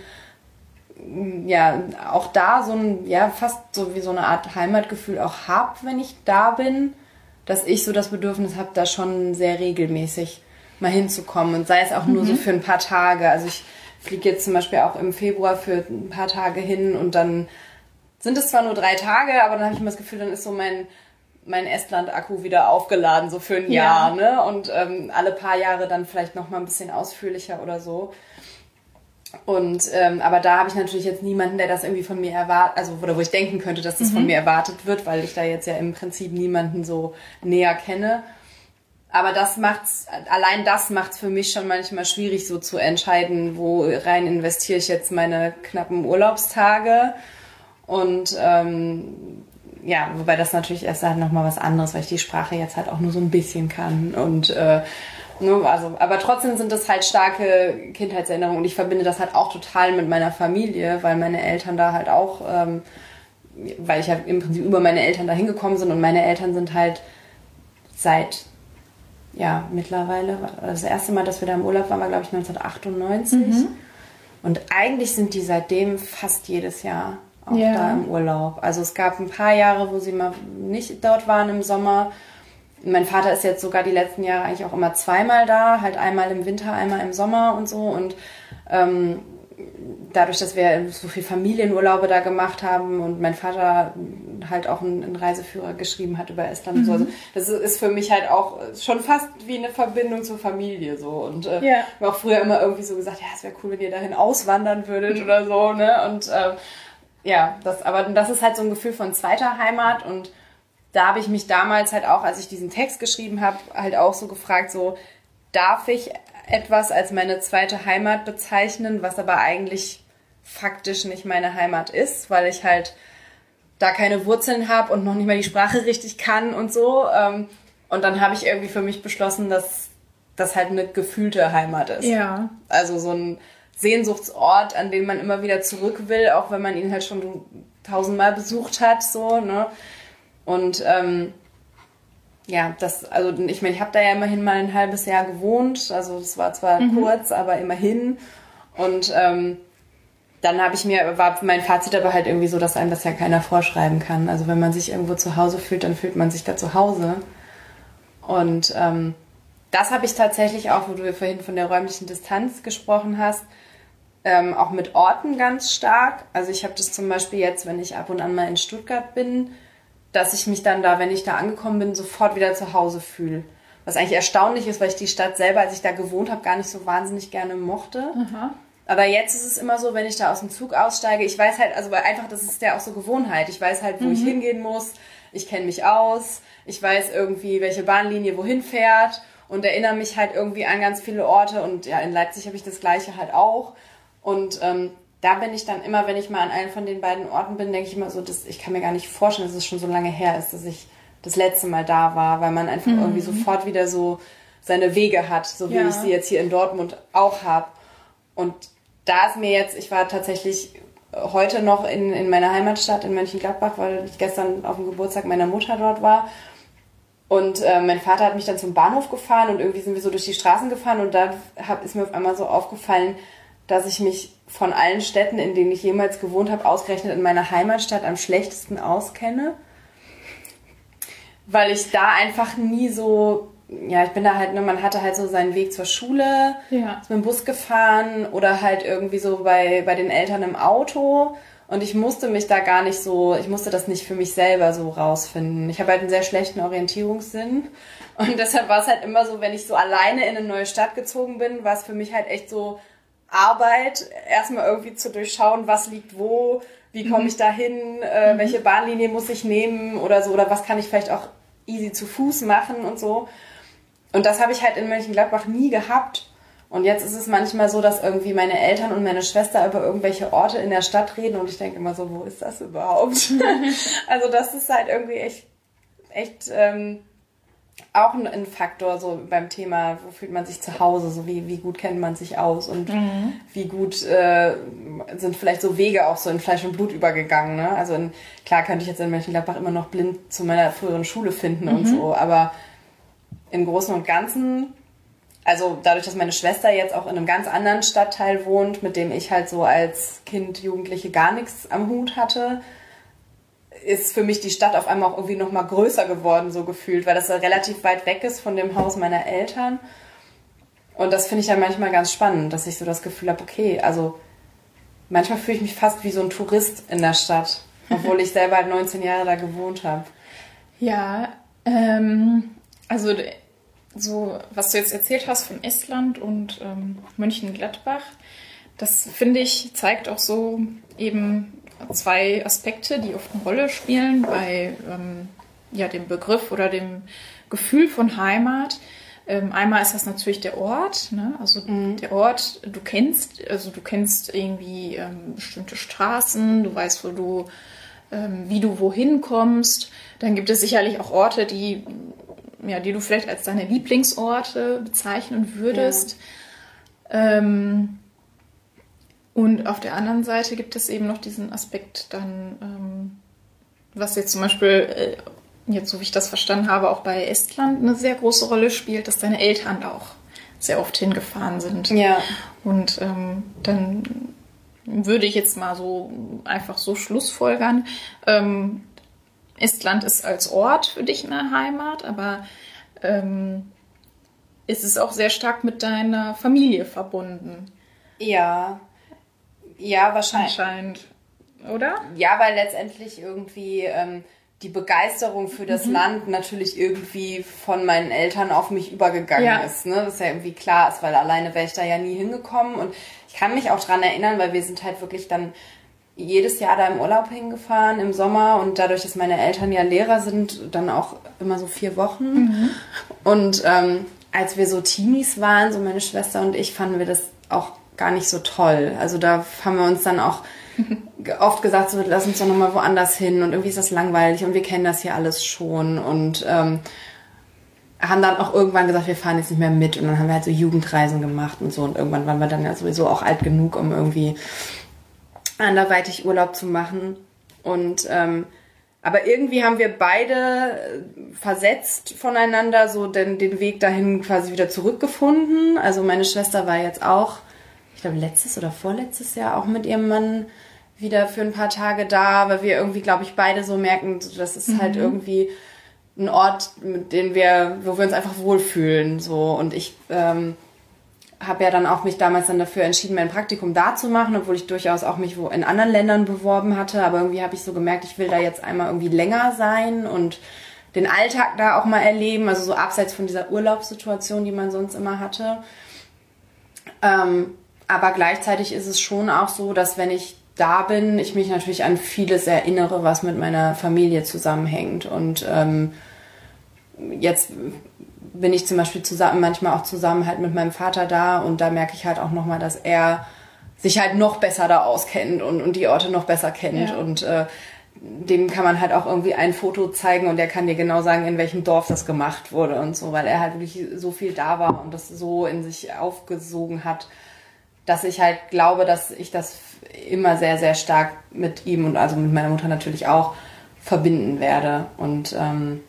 A: ja auch da so ein, ja fast so wie so eine Art Heimatgefühl auch habe, wenn ich da bin, dass ich so das Bedürfnis habe, da schon sehr regelmäßig mal hinzukommen und sei es auch nur mhm. so für ein paar Tage. Also ich fliege jetzt zum Beispiel auch im Februar für ein paar Tage hin und dann sind es zwar nur drei Tage, aber dann habe ich immer das Gefühl, dann ist so mein mein Estland-Akku wieder aufgeladen, so für ein
B: ja.
A: Jahr, ne? Und ähm, alle paar Jahre dann vielleicht noch mal ein bisschen ausführlicher oder so. Und ähm, aber da habe ich natürlich jetzt niemanden, der das irgendwie von mir erwartet, also oder wo ich denken könnte, dass das mhm. von mir erwartet wird, weil ich da jetzt ja im Prinzip niemanden so näher kenne. Aber das macht's, allein das macht's für mich schon manchmal schwierig, so zu entscheiden, wo rein investiere ich jetzt meine knappen Urlaubstage. Und ähm, ja, wobei das natürlich erst halt nochmal was anderes, weil ich die Sprache jetzt halt auch nur so ein bisschen kann. Und äh, also, aber trotzdem sind das halt starke Kindheitserinnerungen und ich verbinde das halt auch total mit meiner Familie, weil meine Eltern da halt auch, ähm, weil ich halt im Prinzip über meine Eltern da hingekommen sind und meine Eltern sind halt seit, ja, mittlerweile, das erste Mal, dass wir da im Urlaub waren, war glaube ich neunzehnhundertachtundneunzig. Mhm. Und eigentlich sind die seitdem fast jedes Jahr auch ja. da im Urlaub. Also es gab ein paar Jahre, wo sie mal nicht dort waren im Sommer. Mein Vater ist jetzt sogar die letzten Jahre eigentlich auch immer zweimal da, halt einmal im Winter, einmal im Sommer und so. Und ähm, dadurch, dass wir so viel Familienurlaube da gemacht haben und mein Vater halt auch einen, einen Reiseführer geschrieben hat über Estland mhm. und so. Also das ist für mich halt auch schon fast wie eine Verbindung zur Familie so. Und äh,
B: ja.
A: ich habe auch früher immer irgendwie so gesagt, ja, es wäre cool, wenn ihr dahin auswandern würdet mhm. oder so, ne? Und äh, ja, das, aber das ist halt so ein Gefühl von zweiter Heimat und da habe ich mich damals halt auch, als ich diesen Text geschrieben habe, halt auch so gefragt, so, darf ich etwas als meine zweite Heimat bezeichnen, was aber eigentlich faktisch nicht meine Heimat ist, weil ich halt da keine Wurzeln habe und noch nicht mal die Sprache richtig kann und so. Und dann habe ich irgendwie für mich beschlossen, dass das halt eine gefühlte Heimat ist.
B: Ja.
A: Also so ein Sehnsuchtsort, an den man immer wieder zurück will, auch wenn man ihn halt schon tausendmal besucht hat, so, ne? Und ähm, ja, das, also ich meine, ich habe da ja immerhin mal ein halbes Jahr gewohnt. Also das war zwar mhm. kurz, aber immerhin. Und ähm, dann habe ich mir, war mein Fazit aber halt irgendwie so, dass einem das ja keiner vorschreiben kann. Also wenn man sich irgendwo zu Hause fühlt, dann fühlt man sich da zu Hause. Und ähm, das habe ich tatsächlich auch, wo du vorhin von der räumlichen Distanz gesprochen hast, ähm, auch mit Orten ganz stark. Also ich habe das zum Beispiel jetzt, wenn ich ab und an mal in Stuttgart bin, dass ich mich dann da, wenn ich da angekommen bin, sofort wieder zu Hause fühle. Was eigentlich erstaunlich ist, weil ich die Stadt selber, als ich da gewohnt habe, gar nicht so wahnsinnig gerne mochte. Aha. Aber jetzt ist es immer so, wenn ich da aus dem Zug aussteige, ich weiß halt, also weil einfach, das ist ja auch so Gewohnheit. Ich weiß halt, wo mhm. ich hingehen muss. Ich kenne mich aus. Ich weiß irgendwie, welche Bahnlinie wohin fährt und erinnere mich halt irgendwie an ganz viele Orte. Und ja, in Leipzig habe ich das Gleiche halt auch. Und ähm, da bin ich dann immer, wenn ich mal an einem von den beiden Orten bin, denke ich immer so, dass, ich kann mir gar nicht vorstellen, dass es schon so lange her ist, dass ich das letzte Mal da war, weil man einfach mhm. irgendwie sofort wieder so seine Wege hat, so wie ja. ich sie jetzt hier in Dortmund auch habe. Und da ist mir jetzt, ich war tatsächlich heute noch in, in meiner Heimatstadt in Mönchengladbach, weil ich gestern auf dem Geburtstag meiner Mutter dort war. Und äh, mein Vater hat mich dann zum Bahnhof gefahren und irgendwie sind wir so durch die Straßen gefahren und da hab, ist mir auf einmal so aufgefallen, dass ich mich von allen Städten, in denen ich jemals gewohnt habe, ausgerechnet in meiner Heimatstadt am schlechtesten auskenne. Weil ich da einfach nie so, ja, ich bin da halt, ne, man hatte halt so seinen Weg zur Schule, ja. ist mit dem Bus gefahren oder halt irgendwie so bei, bei den Eltern im Auto. Und ich musste mich da gar nicht so, ich musste das nicht für mich selber so rausfinden. Ich habe halt einen sehr schlechten Orientierungssinn. Und deshalb war es halt immer so, wenn ich so alleine in eine neue Stadt gezogen bin, war es für mich halt echt so Arbeit, erstmal irgendwie zu durchschauen, was liegt wo, wie komme ich da hin, äh, mhm. welche Bahnlinie muss ich nehmen oder so, oder was kann ich vielleicht auch easy zu Fuß machen und so. Und das habe ich halt in Mönchengladbach nie gehabt. Und jetzt ist es manchmal so, dass irgendwie meine Eltern und meine Schwester über irgendwelche Orte in der Stadt reden und ich denke immer so, wo ist das überhaupt? Also das ist halt irgendwie echt, echt ähm, auch ein, ein Faktor so beim Thema, wo fühlt man sich zu Hause, so wie, wie gut kennt man sich aus und mhm. wie gut äh, sind vielleicht so Wege auch so in Fleisch und Blut übergegangen. Ne? Also in, klar könnte ich jetzt in Mönchengladbach immer noch blind zu meiner früheren Schule finden mhm. und so, aber im Großen und Ganzen, also dadurch, dass meine Schwester jetzt auch in einem ganz anderen Stadtteil wohnt, mit dem ich halt so als Kind, Jugendliche gar nichts am Hut hatte, ist für mich die Stadt auf einmal auch irgendwie noch mal größer geworden, so gefühlt, weil das ja relativ weit weg ist von dem Haus meiner Eltern. Und das finde ich dann manchmal ganz spannend, dass ich so das Gefühl habe, okay, also manchmal fühle ich mich fast wie so ein Tourist in der Stadt, obwohl ich selber halt neunzehn Jahre da gewohnt habe.
B: Ja, ähm, also so, was du jetzt erzählt hast von Estland und ähm, Mönchengladbach, das finde ich, zeigt auch so eben zwei Aspekte, die oft eine Rolle spielen bei ähm, ja, dem Begriff oder dem Gefühl von Heimat. Ähm, einmal ist das natürlich der Ort, ne? Also mhm. der Ort, du kennst, also du kennst irgendwie ähm, bestimmte Straßen, du weißt, wo du, ähm, wie du wohin kommst. Dann gibt es sicherlich auch Orte, die ja, die du vielleicht als deine Lieblingsorte bezeichnen würdest. Ja. Ähm, und auf der anderen Seite gibt es eben noch diesen Aspekt dann, ähm, was jetzt zum Beispiel, äh, jetzt so wie ich das verstanden habe, auch bei Estland eine sehr große Rolle spielt, dass deine Eltern auch sehr oft hingefahren sind.
A: Ja.
B: Und ähm, dann würde ich jetzt mal so einfach so schlussfolgern, ähm, Estland ist als Ort für dich eine Heimat, aber ähm, ist es auch sehr stark mit deiner Familie verbunden.
A: Ja, ja, wahrscheinlich.
B: Anscheinend, oder?
A: Ja, weil letztendlich irgendwie ähm, die Begeisterung für das mhm. Land natürlich irgendwie von meinen Eltern auf mich übergegangen ja. ist. Ne? Das ist ja irgendwie klar ist, weil alleine wäre ich da ja nie hingekommen. Und ich kann mich auch dran erinnern, weil wir sind halt wirklich dann jedes Jahr da im Urlaub hingefahren im Sommer und dadurch, dass meine Eltern ja Lehrer sind, dann auch immer so vier Wochen. Mhm. Und ähm, als wir so Teenies waren, so meine Schwester und ich, fanden wir das auch gar nicht so toll. Also da haben wir uns dann auch oft gesagt, so lass uns doch nochmal woanders hin und irgendwie ist das langweilig und wir kennen das hier alles schon und ähm, haben dann auch irgendwann gesagt, wir fahren jetzt nicht mehr mit und dann haben wir halt so Jugendreisen gemacht und so und irgendwann waren wir dann ja sowieso auch alt genug, um irgendwie anderweitig Urlaub zu machen. Und ähm, aber irgendwie haben wir beide versetzt voneinander so den, den Weg dahin quasi wieder zurückgefunden. Also meine Schwester war jetzt auch, ich glaube letztes oder vorletztes Jahr auch mit ihrem Mann wieder für ein paar Tage da, weil wir irgendwie, glaube ich, beide so merken, das ist mhm. halt irgendwie ein Ort, mit dem wir, wo wir uns einfach wohlfühlen. So. Und ich ähm, habe ja dann auch mich damals dann dafür entschieden, mein Praktikum da zu machen, obwohl ich durchaus auch mich wo in anderen Ländern beworben hatte. Aber irgendwie habe ich so gemerkt, ich will da jetzt einmal irgendwie länger sein und den Alltag da auch mal erleben, also so abseits von dieser Urlaubssituation, die man sonst immer hatte. Ähm, aber gleichzeitig ist es schon auch so, dass wenn ich da bin, ich mich natürlich an vieles erinnere, was mit meiner Familie zusammenhängt. Und ähm, jetzt bin ich zum Beispiel zusammen, manchmal auch zusammen halt mit meinem Vater da und da merke ich halt auch nochmal, dass er sich halt noch besser da auskennt und, und die Orte noch besser kennt. Ja. Und äh, dem kann man halt auch irgendwie ein Foto zeigen und der kann dir genau sagen, in welchem Dorf das gemacht wurde und so, weil er halt wirklich so viel da war und das so in sich aufgesogen hat, dass ich halt glaube, dass ich das immer sehr, sehr stark mit ihm und also mit meiner Mutter natürlich auch verbinden werde. Und ähm,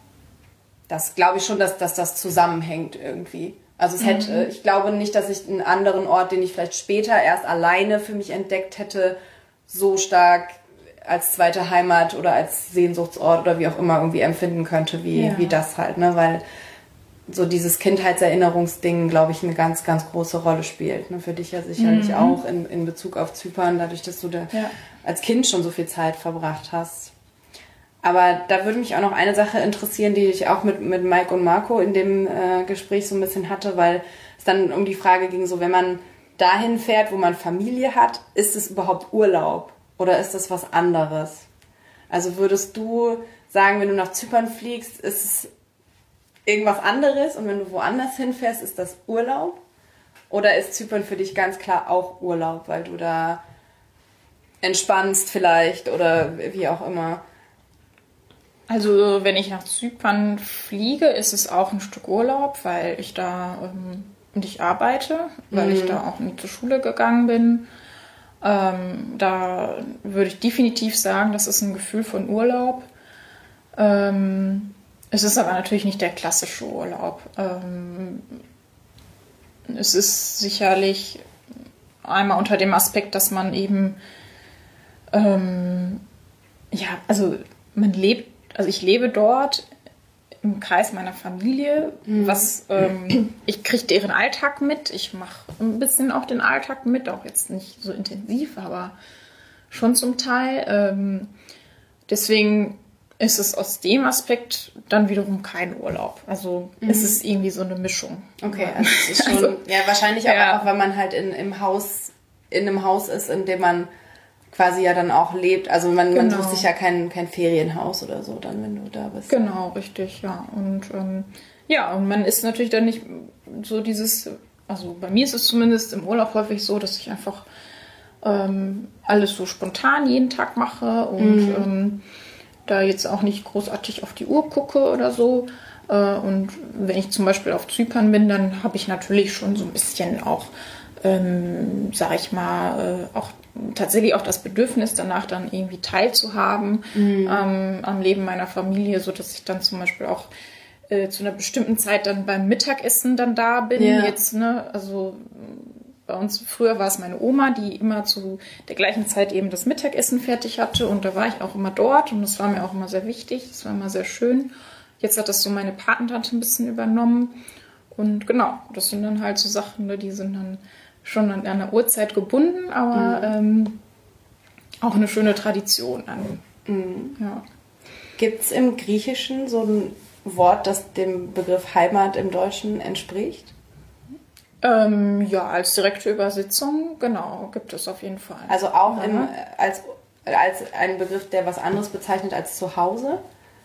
A: das glaube ich schon, dass, dass das zusammenhängt irgendwie. Also es mhm. hätte, ich glaube nicht, dass ich einen anderen Ort, den ich vielleicht später erst alleine für mich entdeckt hätte, so stark als zweite Heimat oder als Sehnsuchtsort oder wie auch immer irgendwie empfinden könnte, wie, ja. wie das halt, ne? Weil so dieses Kindheitserinnerungsding, glaube ich, eine ganz, ganz große Rolle spielt. Ne? Für dich ja sicherlich mhm. auch in, in Bezug auf Zypern, dadurch, dass du da ja. als Kind schon so viel Zeit verbracht hast. Aber da würde mich auch noch eine Sache interessieren, die ich auch mit, mit Mike und Marco in dem äh, Gespräch so ein bisschen hatte, weil es dann um die Frage ging, so wenn man dahin fährt, wo man Familie hat, ist es überhaupt Urlaub oder ist das was anderes? Also würdest du sagen, wenn du nach Zypern fliegst, ist es irgendwas anderes und wenn du woanders hinfährst, ist das Urlaub? Oder ist Zypern für dich ganz klar auch Urlaub, weil du da entspannst vielleicht oder wie auch immer?
B: Also wenn ich nach Zypern fliege, ist es auch ein Stück Urlaub, weil ich da ähm, und ich arbeite, weil mhm. ich da auch nie zur Schule gegangen bin. Ähm, da würde ich definitiv sagen, das ist ein Gefühl von Urlaub. Ähm, Es ist aber natürlich nicht der klassische Urlaub. Ähm, es ist sicherlich einmal unter dem Aspekt, dass man eben, ähm, ja, also man lebt, also ich lebe dort im Kreis meiner Familie, mhm. was, ähm, ich kriege deren Alltag mit, ich mache ein bisschen auch den Alltag mit, auch jetzt nicht so intensiv, aber schon zum Teil. Ähm, deswegen ist es aus dem Aspekt dann wiederum kein Urlaub. Also mhm. es ist irgendwie so eine Mischung.
A: Okay, also es ist schon, also, ja, wahrscheinlich ja. auch, weil man halt in, im Haus, in einem Haus ist, in dem man quasi ja dann auch lebt. Also man, genau. man sucht sich ja kein, kein Ferienhaus oder so dann, wenn du da bist.
B: Genau, richtig, ja. Und ähm, ja, und man ist natürlich dann nicht so dieses, also bei mir ist es zumindest im Urlaub häufig so, dass ich einfach ähm, alles so spontan jeden Tag mache und mhm. ähm, da jetzt auch nicht großartig auf die Uhr gucke oder so. Und wenn ich zum Beispiel auf Zypern bin, dann habe ich natürlich schon so ein bisschen auch, ähm, sag ich mal, auch tatsächlich auch das Bedürfnis danach dann irgendwie teilzuhaben mhm. ähm, am Leben meiner Familie, sodass ich dann zum Beispiel auch äh, zu einer bestimmten Zeit dann beim Mittagessen dann da bin. Ja. Jetzt, ne, also bei uns früher war es meine Oma, die immer zu der gleichen Zeit eben das Mittagessen fertig hatte und da war ich auch immer dort und das war mir auch immer sehr wichtig, das war immer sehr schön. Jetzt hat das so meine Patentante ein bisschen übernommen und genau, das sind dann halt so Sachen, die sind dann schon an einer Uhrzeit gebunden, aber mhm. ähm, auch eine schöne Tradition an.
A: Mhm. Ja. Gibt es im Griechischen so ein Wort, das dem Begriff Heimat im Deutschen entspricht?
B: Ähm, ja, als direkte Übersetzung, genau, gibt es auf jeden Fall.
A: Also auch ja. im, als, als ein Begriff, der was anderes bezeichnet als Zuhause?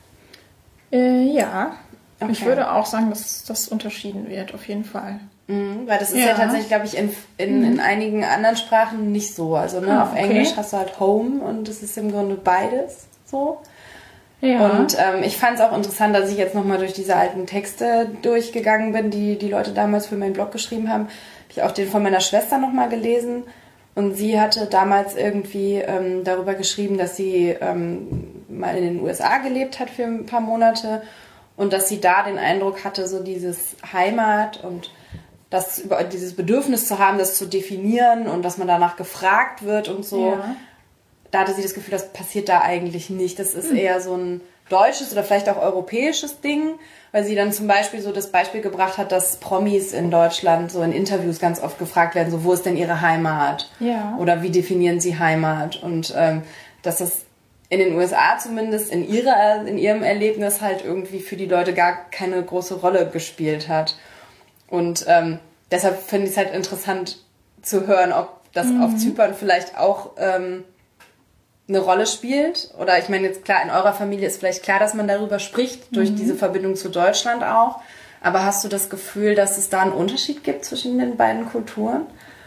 B: Äh, ja, okay. Ich würde auch sagen, dass das unterschieden wird, auf jeden Fall.
A: Mhm, weil das ist ja, ja tatsächlich, glaube ich, in, in, mhm. in einigen anderen Sprachen nicht so. Also ne, ah, auf okay. Englisch hast du halt Home und das ist im Grunde beides so. Ja. Und ähm, ich fand es auch interessant, dass ich jetzt nochmal durch diese alten Texte durchgegangen bin, die die Leute damals für meinen Blog geschrieben haben. Habe ich auch den von meiner Schwester nochmal gelesen. Und sie hatte damals irgendwie ähm, darüber geschrieben, dass sie ähm, mal in den U S A gelebt hat für ein paar Monate und dass sie da den Eindruck hatte, so dieses Heimat und das über dieses Bedürfnis zu haben, das zu definieren und dass man danach gefragt wird und so.
B: Ja.
A: Da hatte sie das Gefühl, das passiert da eigentlich nicht. Das ist eher so ein deutsches oder vielleicht auch europäisches Ding, weil sie dann zum Beispiel so das Beispiel gebracht hat, dass Promis in Deutschland so in Interviews ganz oft gefragt werden, so wo ist denn ihre Heimat?
B: Ja.
A: Oder wie definieren sie Heimat? Und ähm, dass das in den U S A zumindest in, ihrer, in ihrem Erlebnis halt irgendwie für die Leute gar keine große Rolle gespielt hat. Und ähm, deshalb finde ich es halt interessant zu hören, ob das mhm. auf Zypern vielleicht auch ähm, eine Rolle spielt. Oder ich meine jetzt klar, in eurer Familie ist vielleicht klar, dass man darüber spricht, durch mhm. diese Verbindung zu Deutschland auch. Aber hast du das Gefühl, dass es da einen Unterschied gibt zwischen den beiden Kulturen?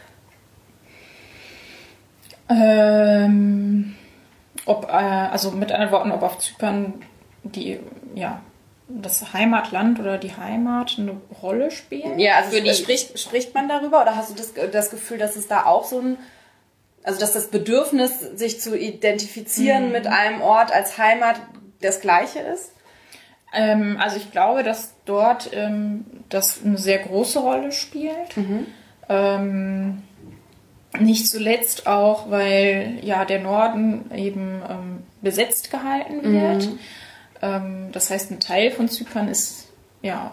B: Ähm, ob, äh, also mit anderen Worten, ob auf Zypern die, ja, das Heimatland oder die Heimat eine Rolle spielen?
A: Ja, also
B: Für die,
A: spricht, spricht man darüber oder hast du das, das Gefühl, dass es da auch so ein, also dass das Bedürfnis, sich zu identifizieren mhm. mit einem Ort als Heimat das gleiche ist?
B: Ähm, also ich glaube, dass dort ähm, das eine sehr große Rolle spielt. Mhm. Ähm, nicht zuletzt auch, weil ja der Norden eben ähm, besetzt gehalten wird. Mhm. Das heißt, ein Teil von Zypern ist ja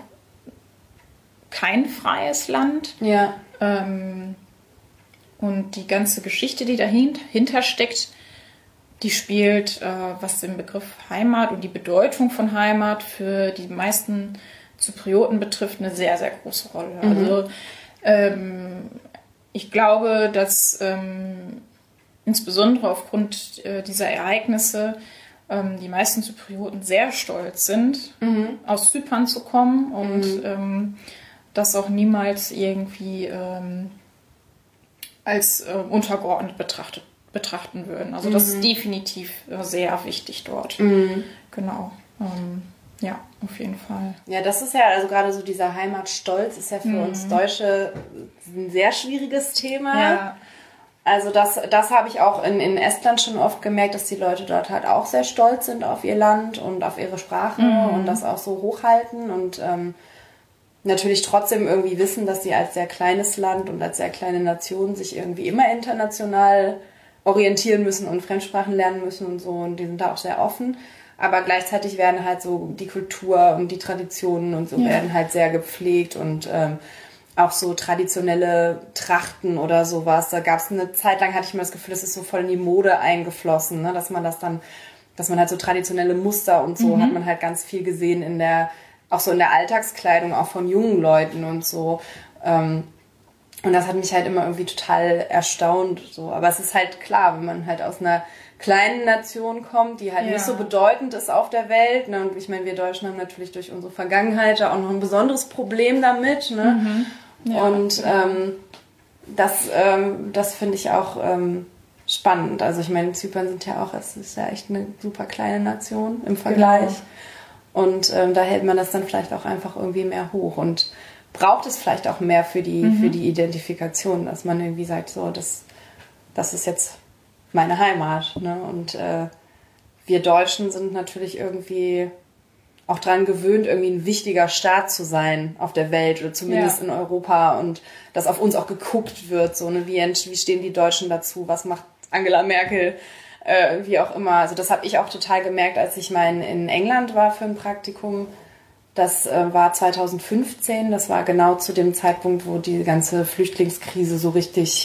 B: kein freies Land.
A: Ja.
B: Ähm, und die ganze Geschichte, die dahinter steckt, die spielt, äh, was den Begriff Heimat und die Bedeutung von Heimat für die meisten Zyprioten betrifft, eine sehr, sehr große Rolle. Mhm. Also ähm, ich glaube, dass ähm, insbesondere aufgrund äh, dieser Ereignisse die meisten Zyprioten sehr stolz sind, mhm. aus Zypern zu kommen und mhm. ähm, das auch niemals irgendwie ähm, als äh, untergeordnet betrachtet, betrachten würden. Also mhm. das ist definitiv äh, sehr wichtig dort. Mhm. Genau. Ähm, ja, auf jeden Fall.
A: Ja, das ist ja, also gerade so dieser Heimatstolz ist ja für mhm. uns Deutsche ein sehr schwieriges Thema.
B: Ja.
A: Also das, das habe ich auch in, in Estland schon oft gemerkt, dass die Leute dort halt auch sehr stolz sind auf ihr Land und auf ihre Sprache mhm. und das auch so hochhalten und ähm, natürlich trotzdem irgendwie wissen, dass sie als sehr kleines Land und als sehr kleine Nation sich irgendwie immer international orientieren müssen und Fremdsprachen lernen müssen und so und die sind da auch sehr offen. Aber gleichzeitig werden halt so die Kultur und die Traditionen und so ja. werden halt sehr gepflegt und ähm, auch so traditionelle Trachten oder sowas. Da gab es eine Zeit lang, hatte ich mir das Gefühl, das ist so voll in die Mode eingeflossen, ne? Dass man das dann, dass man halt so traditionelle Muster und so, mhm. hat man halt ganz viel gesehen in der, auch so in der Alltagskleidung, auch von jungen Leuten und so. Und das hat mich halt immer irgendwie total erstaunt, so. Aber es ist halt klar, wenn man halt aus einer kleinen Nation kommt, die halt ja. nicht so bedeutend ist auf der Welt, ne? Und ich meine, wir Deutschen haben natürlich durch unsere Vergangenheit da auch noch ein besonderes Problem damit, ne?
B: Mhm. Ja,
A: und ähm, das, ähm, das finde ich auch ähm, spannend. Also ich meine, Zypern sind ja auch, es ist ja echt eine super kleine Nation im Vergleich. Genau. Und ähm, da hält man das dann vielleicht auch einfach irgendwie mehr hoch und braucht es vielleicht auch mehr für die, mhm. für die Identifikation, dass man irgendwie sagt, so, das, das ist jetzt meine Heimat. Ne? Und äh, wir Deutschen sind natürlich irgendwie auch daran gewöhnt, irgendwie ein wichtiger Staat zu sein auf der Welt oder zumindest ja. in Europa und dass auf uns auch geguckt wird, so, ne? wie, wie stehen die Deutschen dazu, was macht Angela Merkel, äh, wie auch immer. Also das habe ich auch total gemerkt, als ich mal in, in England war für ein Praktikum. Das äh, war zwanzig fünfzehn, das war genau zu dem Zeitpunkt, wo die ganze Flüchtlingskrise so richtig,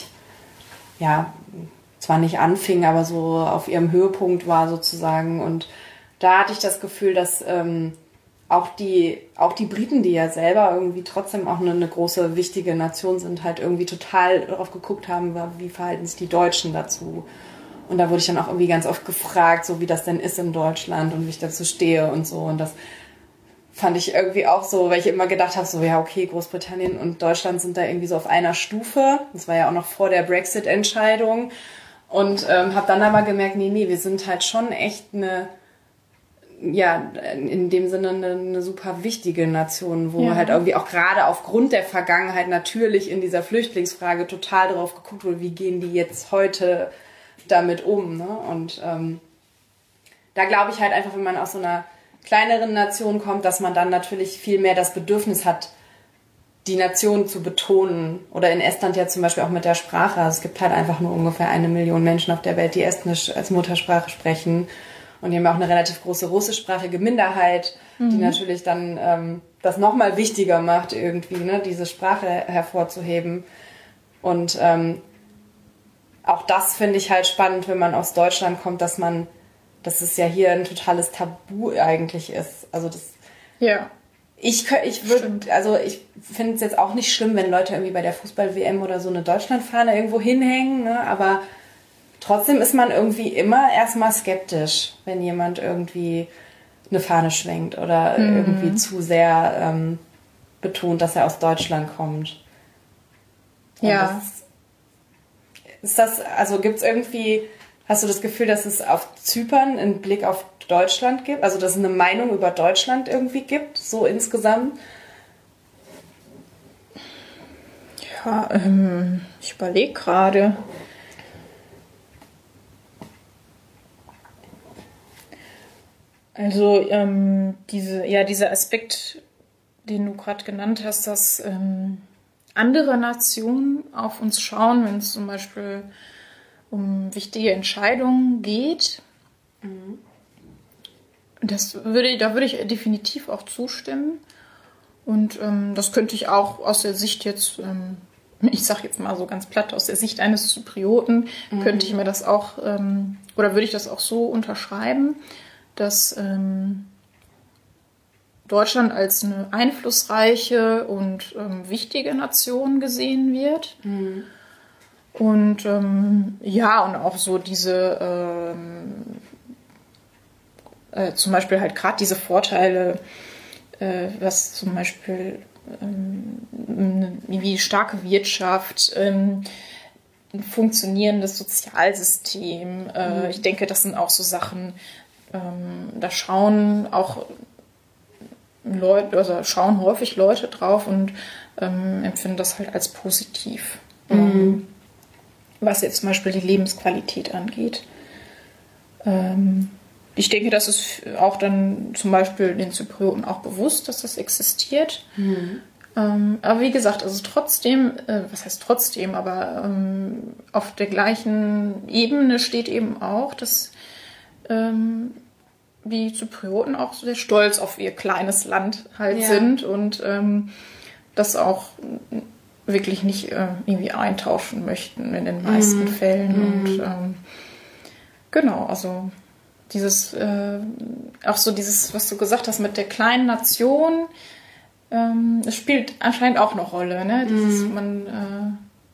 A: ja, zwar nicht anfing, aber so auf ihrem Höhepunkt war sozusagen. Und da hatte ich das Gefühl, dass ähm, auch die auch die Briten, die ja selber irgendwie trotzdem auch eine, eine große, wichtige Nation sind, halt irgendwie total darauf geguckt haben, wie verhalten sich die Deutschen dazu. Und da wurde ich dann auch irgendwie ganz oft gefragt, so wie das denn ist in Deutschland und wie ich dazu stehe und so. Und das fand ich irgendwie auch so, weil ich immer gedacht habe, so ja okay, Großbritannien und Deutschland sind da irgendwie so auf einer Stufe. Das war ja auch noch vor der Brexit-Entscheidung. Und ähm, habe dann aber gemerkt, nee, nee, wir sind halt schon echt eine, ja, in dem Sinne eine, eine super wichtige Nation, wo ja. halt irgendwie auch gerade aufgrund der Vergangenheit natürlich in dieser Flüchtlingsfrage total drauf geguckt wurde, wie gehen die jetzt heute damit um, ne? Und ähm, da glaube ich halt einfach, wenn man aus so einer kleineren Nation kommt, dass man dann natürlich viel mehr das Bedürfnis hat, die Nation zu betonen. Oder in Estland ja zum Beispiel auch mit der Sprache. Also es gibt halt einfach nur ungefähr eine Million Menschen auf der Welt, die Estnisch als Muttersprache sprechen. Und die haben auch eine relativ große russischsprachige Minderheit, mhm. die natürlich dann ähm, das nochmal wichtiger macht, irgendwie, ne, diese Sprache hervorzuheben. Und ähm, auch das finde ich halt spannend, wenn man aus Deutschland kommt, dass man, dass es ja hier ein totales Tabu eigentlich ist. Also das...
B: Ja.
A: Ich, ich würde, also ich finde es jetzt auch nicht schlimm, wenn Leute irgendwie bei der Fußball-W M oder so eine Deutschlandfahne irgendwo hinhängen, ne? Aber trotzdem ist man irgendwie immer erstmal skeptisch, wenn jemand irgendwie eine Fahne schwenkt oder mhm. irgendwie zu sehr ähm, betont, dass er aus Deutschland kommt. Und
B: ja.
A: Das, ist das, also gibt es irgendwie, hast du das Gefühl, dass es auf Zypern einen Blick auf Deutschland gibt? Also dass es eine Meinung über Deutschland irgendwie gibt, so insgesamt?
B: Ja, ähm, ich überlege gerade. Also ähm, diese, ja, dieser Aspekt, den du gerade genannt hast, dass ähm, andere Nationen auf uns schauen, wenn es zum Beispiel um wichtige Entscheidungen geht. Mhm. Das würde, da würde ich definitiv auch zustimmen. Und ähm, das könnte ich auch aus der Sicht jetzt, ähm, ich sage jetzt mal so ganz platt, aus der Sicht eines Zyprioten, mhm. könnte ich mir das auch, ähm, oder würde ich das auch so unterschreiben, dass ähm, Deutschland als eine einflussreiche und ähm, wichtige Nation gesehen wird. Mhm. Und ähm, ja, und auch so diese, ähm, äh, zum Beispiel halt gerade diese Vorteile, äh, was zum Beispiel ähm, wie starke Wirtschaft, ähm, ein funktionierendes Sozialsystem. Äh, mhm. Ich denke, das sind auch so Sachen, ähm, da schauen auch Leute, also schauen häufig Leute drauf und ähm, empfinden das halt als positiv. Mhm. Ähm, was jetzt zum Beispiel die Lebensqualität angeht. Ähm, ich denke, das ist auch dann zum Beispiel den Zyprioten auch bewusst, dass das existiert. Mhm. Ähm, aber wie gesagt, also trotzdem, äh, was heißt trotzdem, aber ähm, auf der gleichen Ebene steht eben auch, dass ähm, die Zyprioten auch sehr stolz auf ihr kleines Land halt ja. sind und ähm, das auch wirklich nicht äh, irgendwie eintauschen möchten in den meisten mm. Fällen. Mm. Und ähm, genau, also dieses, äh, auch so dieses, was du gesagt hast mit der kleinen Nation, ähm, das spielt anscheinend auch eine Rolle, ne? Dieses, mm. man äh,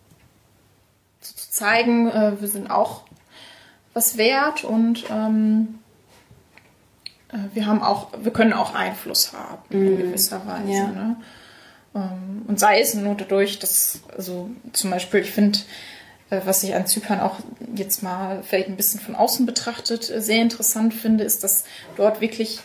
B: so zu zeigen, äh, wir sind auch was wert und ähm, äh, wir haben auch, wir können auch Einfluss haben mm. in gewisser Weise, ja. ne? Und sei es nur dadurch, dass, also zum Beispiel, ich finde, was ich an Zypern auch jetzt mal vielleicht ein bisschen von außen betrachtet sehr interessant finde, ist, dass dort wirklich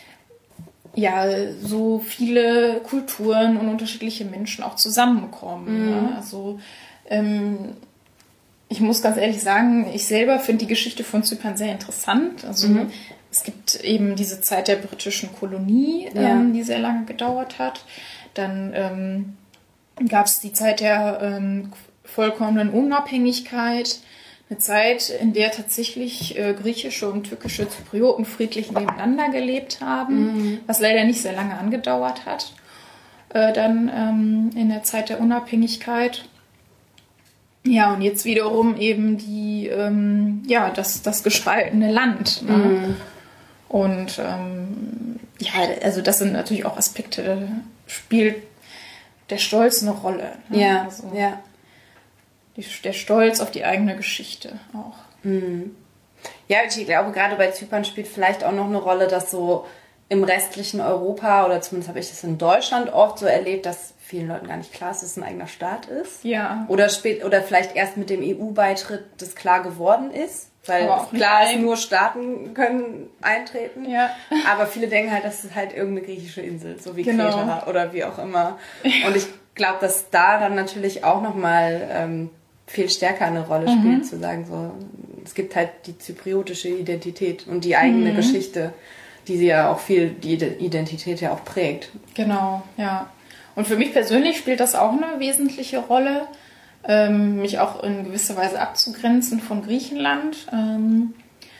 B: ja so viele Kulturen und unterschiedliche Menschen auch zusammenkommen. Mhm. Ne? Also ähm, ich muss ganz ehrlich sagen, ich selber finde die Geschichte von Zypern sehr interessant. Also mhm. es gibt eben diese Zeit der britischen Kolonie, ja. ähm, die sehr lange gedauert hat. Dann ähm, gab es die Zeit der ähm, vollkommenen Unabhängigkeit, eine Zeit, in der tatsächlich äh, griechische und türkische Zyprioten friedlich nebeneinander gelebt haben, mhm. was leider nicht sehr lange angedauert hat. Äh, dann ähm, in der Zeit der Unabhängigkeit. Ja, und jetzt wiederum eben die, ähm, ja, das, das gespaltene Land. Ne? Mhm. Und ähm, ja, also das sind natürlich auch Aspekte, spielt der Stolz eine Rolle. Ne?
A: Ja,
B: also
A: ja.
B: Die, der Stolz auf die eigene Geschichte auch.
A: Mhm. Ja, ich glaube, gerade bei Zypern spielt vielleicht auch noch eine Rolle, dass so im restlichen Europa, oder zumindest habe ich das in Deutschland oft so erlebt, dass vielen Leuten gar nicht klar ist, dass es ein eigener Staat ist.
B: Ja.
A: Oder, spät, oder vielleicht erst mit dem E U-Beitritt das klar geworden ist. Weil klar ist, nur Staaten können eintreten.
B: Ja.
A: Aber viele denken halt, das ist halt irgendeine griechische Insel, so wie
B: genau.
A: Kreta oder wie auch immer. Und ich glaube, dass da dann natürlich auch nochmal ähm, viel stärker eine Rolle spielt, mhm. zu sagen, so, es gibt halt die zypriotische Identität und die eigene mhm. Geschichte, die sie ja auch viel, die Identität ja auch prägt.
B: Genau, ja. Und für mich persönlich spielt das auch eine wesentliche Rolle, ähm, mich auch in gewisser Weise abzugrenzen von Griechenland. Ähm,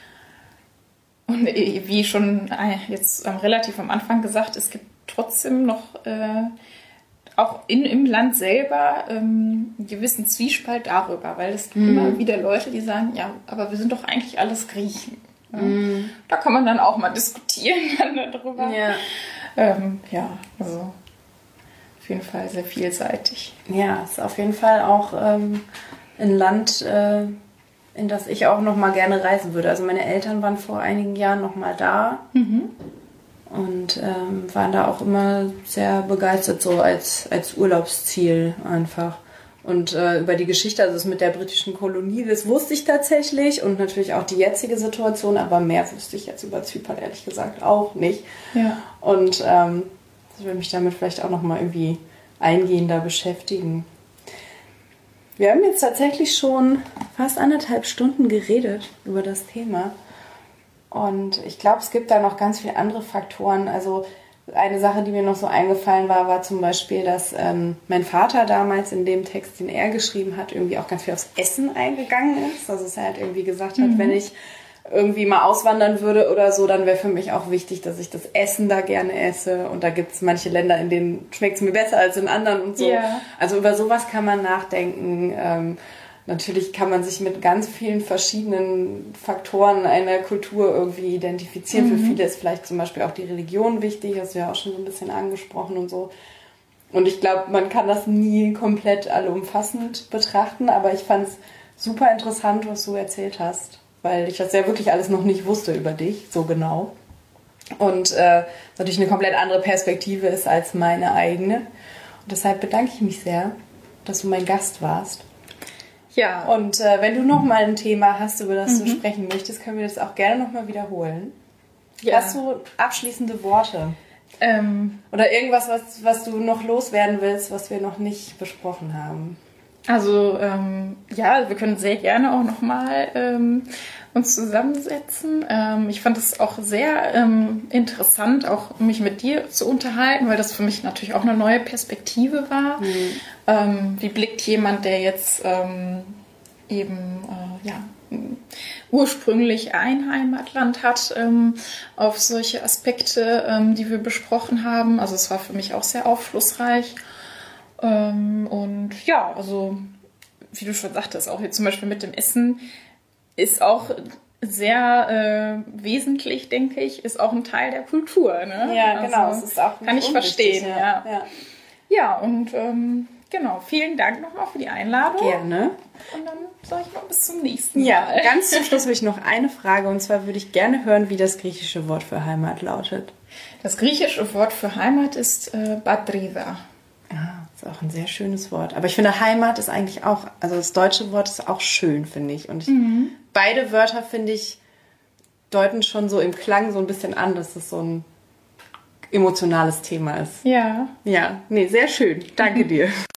B: und wie schon jetzt ähm, relativ am Anfang gesagt, es gibt trotzdem noch äh, auch in, im Land selber ähm, einen gewissen Zwiespalt darüber, weil es gibt mm. immer wieder Leute, die sagen, ja, aber wir sind doch eigentlich alles Griechen. Ja? Mm. Da kann man dann auch mal diskutieren darüber.
A: Ja,
B: ähm, ja, also auf jeden Fall sehr vielseitig.
A: Ja, ist auf jeden Fall auch ähm, ein Land, äh, in das ich auch noch mal gerne reisen würde. Also meine Eltern waren vor einigen Jahren noch mal da.
B: Mhm.
A: Und ähm, waren da auch immer sehr begeistert, so als, als Urlaubsziel einfach. Und äh, über die Geschichte, also das mit der britischen Kolonie, das wusste ich tatsächlich. Und natürlich auch die jetzige Situation, aber mehr wusste ich jetzt über Zypern ehrlich gesagt auch nicht.
B: Ja.
A: Und ähm, ich will mich damit vielleicht auch nochmal irgendwie eingehender beschäftigen. Wir haben jetzt tatsächlich schon fast anderthalb Stunden geredet über das Thema. Und ich glaube, es gibt da noch ganz viele andere Faktoren. Also eine Sache, die mir noch so eingefallen war, war zum Beispiel, dass ähm, mein Vater damals in dem Text, den er geschrieben hat, irgendwie auch ganz viel aufs Essen eingegangen ist. Also dass er halt irgendwie gesagt hat, mhm. wenn ich irgendwie mal auswandern würde oder so, dann wäre für mich auch wichtig, dass ich das Essen da gerne esse. Und da gibt es manche Länder, in denen schmeckt es mir besser als in anderen und so.
B: Yeah.
A: Also über sowas kann man nachdenken. Ähm, Natürlich kann man sich mit ganz vielen verschiedenen Faktoren einer Kultur irgendwie identifizieren. Mhm. Für viele ist vielleicht zum Beispiel auch die Religion wichtig, hast du ja auch schon so ein bisschen angesprochen und so. Und ich glaube, man kann das nie komplett allumfassend betrachten, aber ich fand es super interessant, was du erzählt hast, weil ich das ja wirklich alles noch nicht wusste über dich, so genau. Und äh, natürlich eine komplett andere Perspektive ist als meine eigene. Und deshalb bedanke ich mich sehr, dass du mein Gast warst.
B: Ja.
A: Und äh, wenn du noch mal ein Thema hast, über das mhm. du sprechen möchtest, können wir das auch gerne noch mal wiederholen. Ja. Hast du abschließende Worte?
B: Ähm,
A: Oder irgendwas, was, was du noch loswerden willst, was wir noch nicht besprochen haben?
B: Also, ähm, ja, wir können sehr gerne auch noch mal ähm, uns zusammensetzen. Ähm, ich fand es auch sehr ähm, interessant, auch mich mit dir zu unterhalten, weil das für mich natürlich auch eine neue Perspektive war. Mhm. Ähm, wie blickt jemand, der jetzt ähm, eben äh, ja, ursprünglich ein Heimatland hat, ähm, auf solche Aspekte, ähm, die wir besprochen haben. Also es war für mich auch sehr aufschlussreich. Ähm, und ja, also wie du schon sagtest, auch jetzt zum Beispiel mit dem Essen ist auch sehr äh, wesentlich, denke ich, ist auch ein Teil der Kultur. Ne?
A: Ja, genau.
B: Also,
A: es ist auch
B: kann ich verstehen.
A: Ja,
B: ja.
A: ja.
B: ja und ähm, genau, vielen Dank nochmal für die Einladung.
A: Gerne.
B: Und dann sage ich mal bis zum nächsten Mal.
A: Ja, ganz zum Schluss habe ich noch eine Frage, und zwar würde ich gerne hören, wie das griechische Wort für Heimat lautet.
B: Das griechische Wort für Heimat ist äh, Patρίδα.
A: Ah, ist auch ein sehr schönes Wort. Aber ich finde, Heimat ist eigentlich auch, also das deutsche Wort ist auch schön, finde ich. Und ich, mhm. beide Wörter, finde ich, deuten schon so im Klang so ein bisschen an, dass es so ein emotionales Thema ist.
B: Ja.
A: Ja, nee, sehr schön. Danke dir.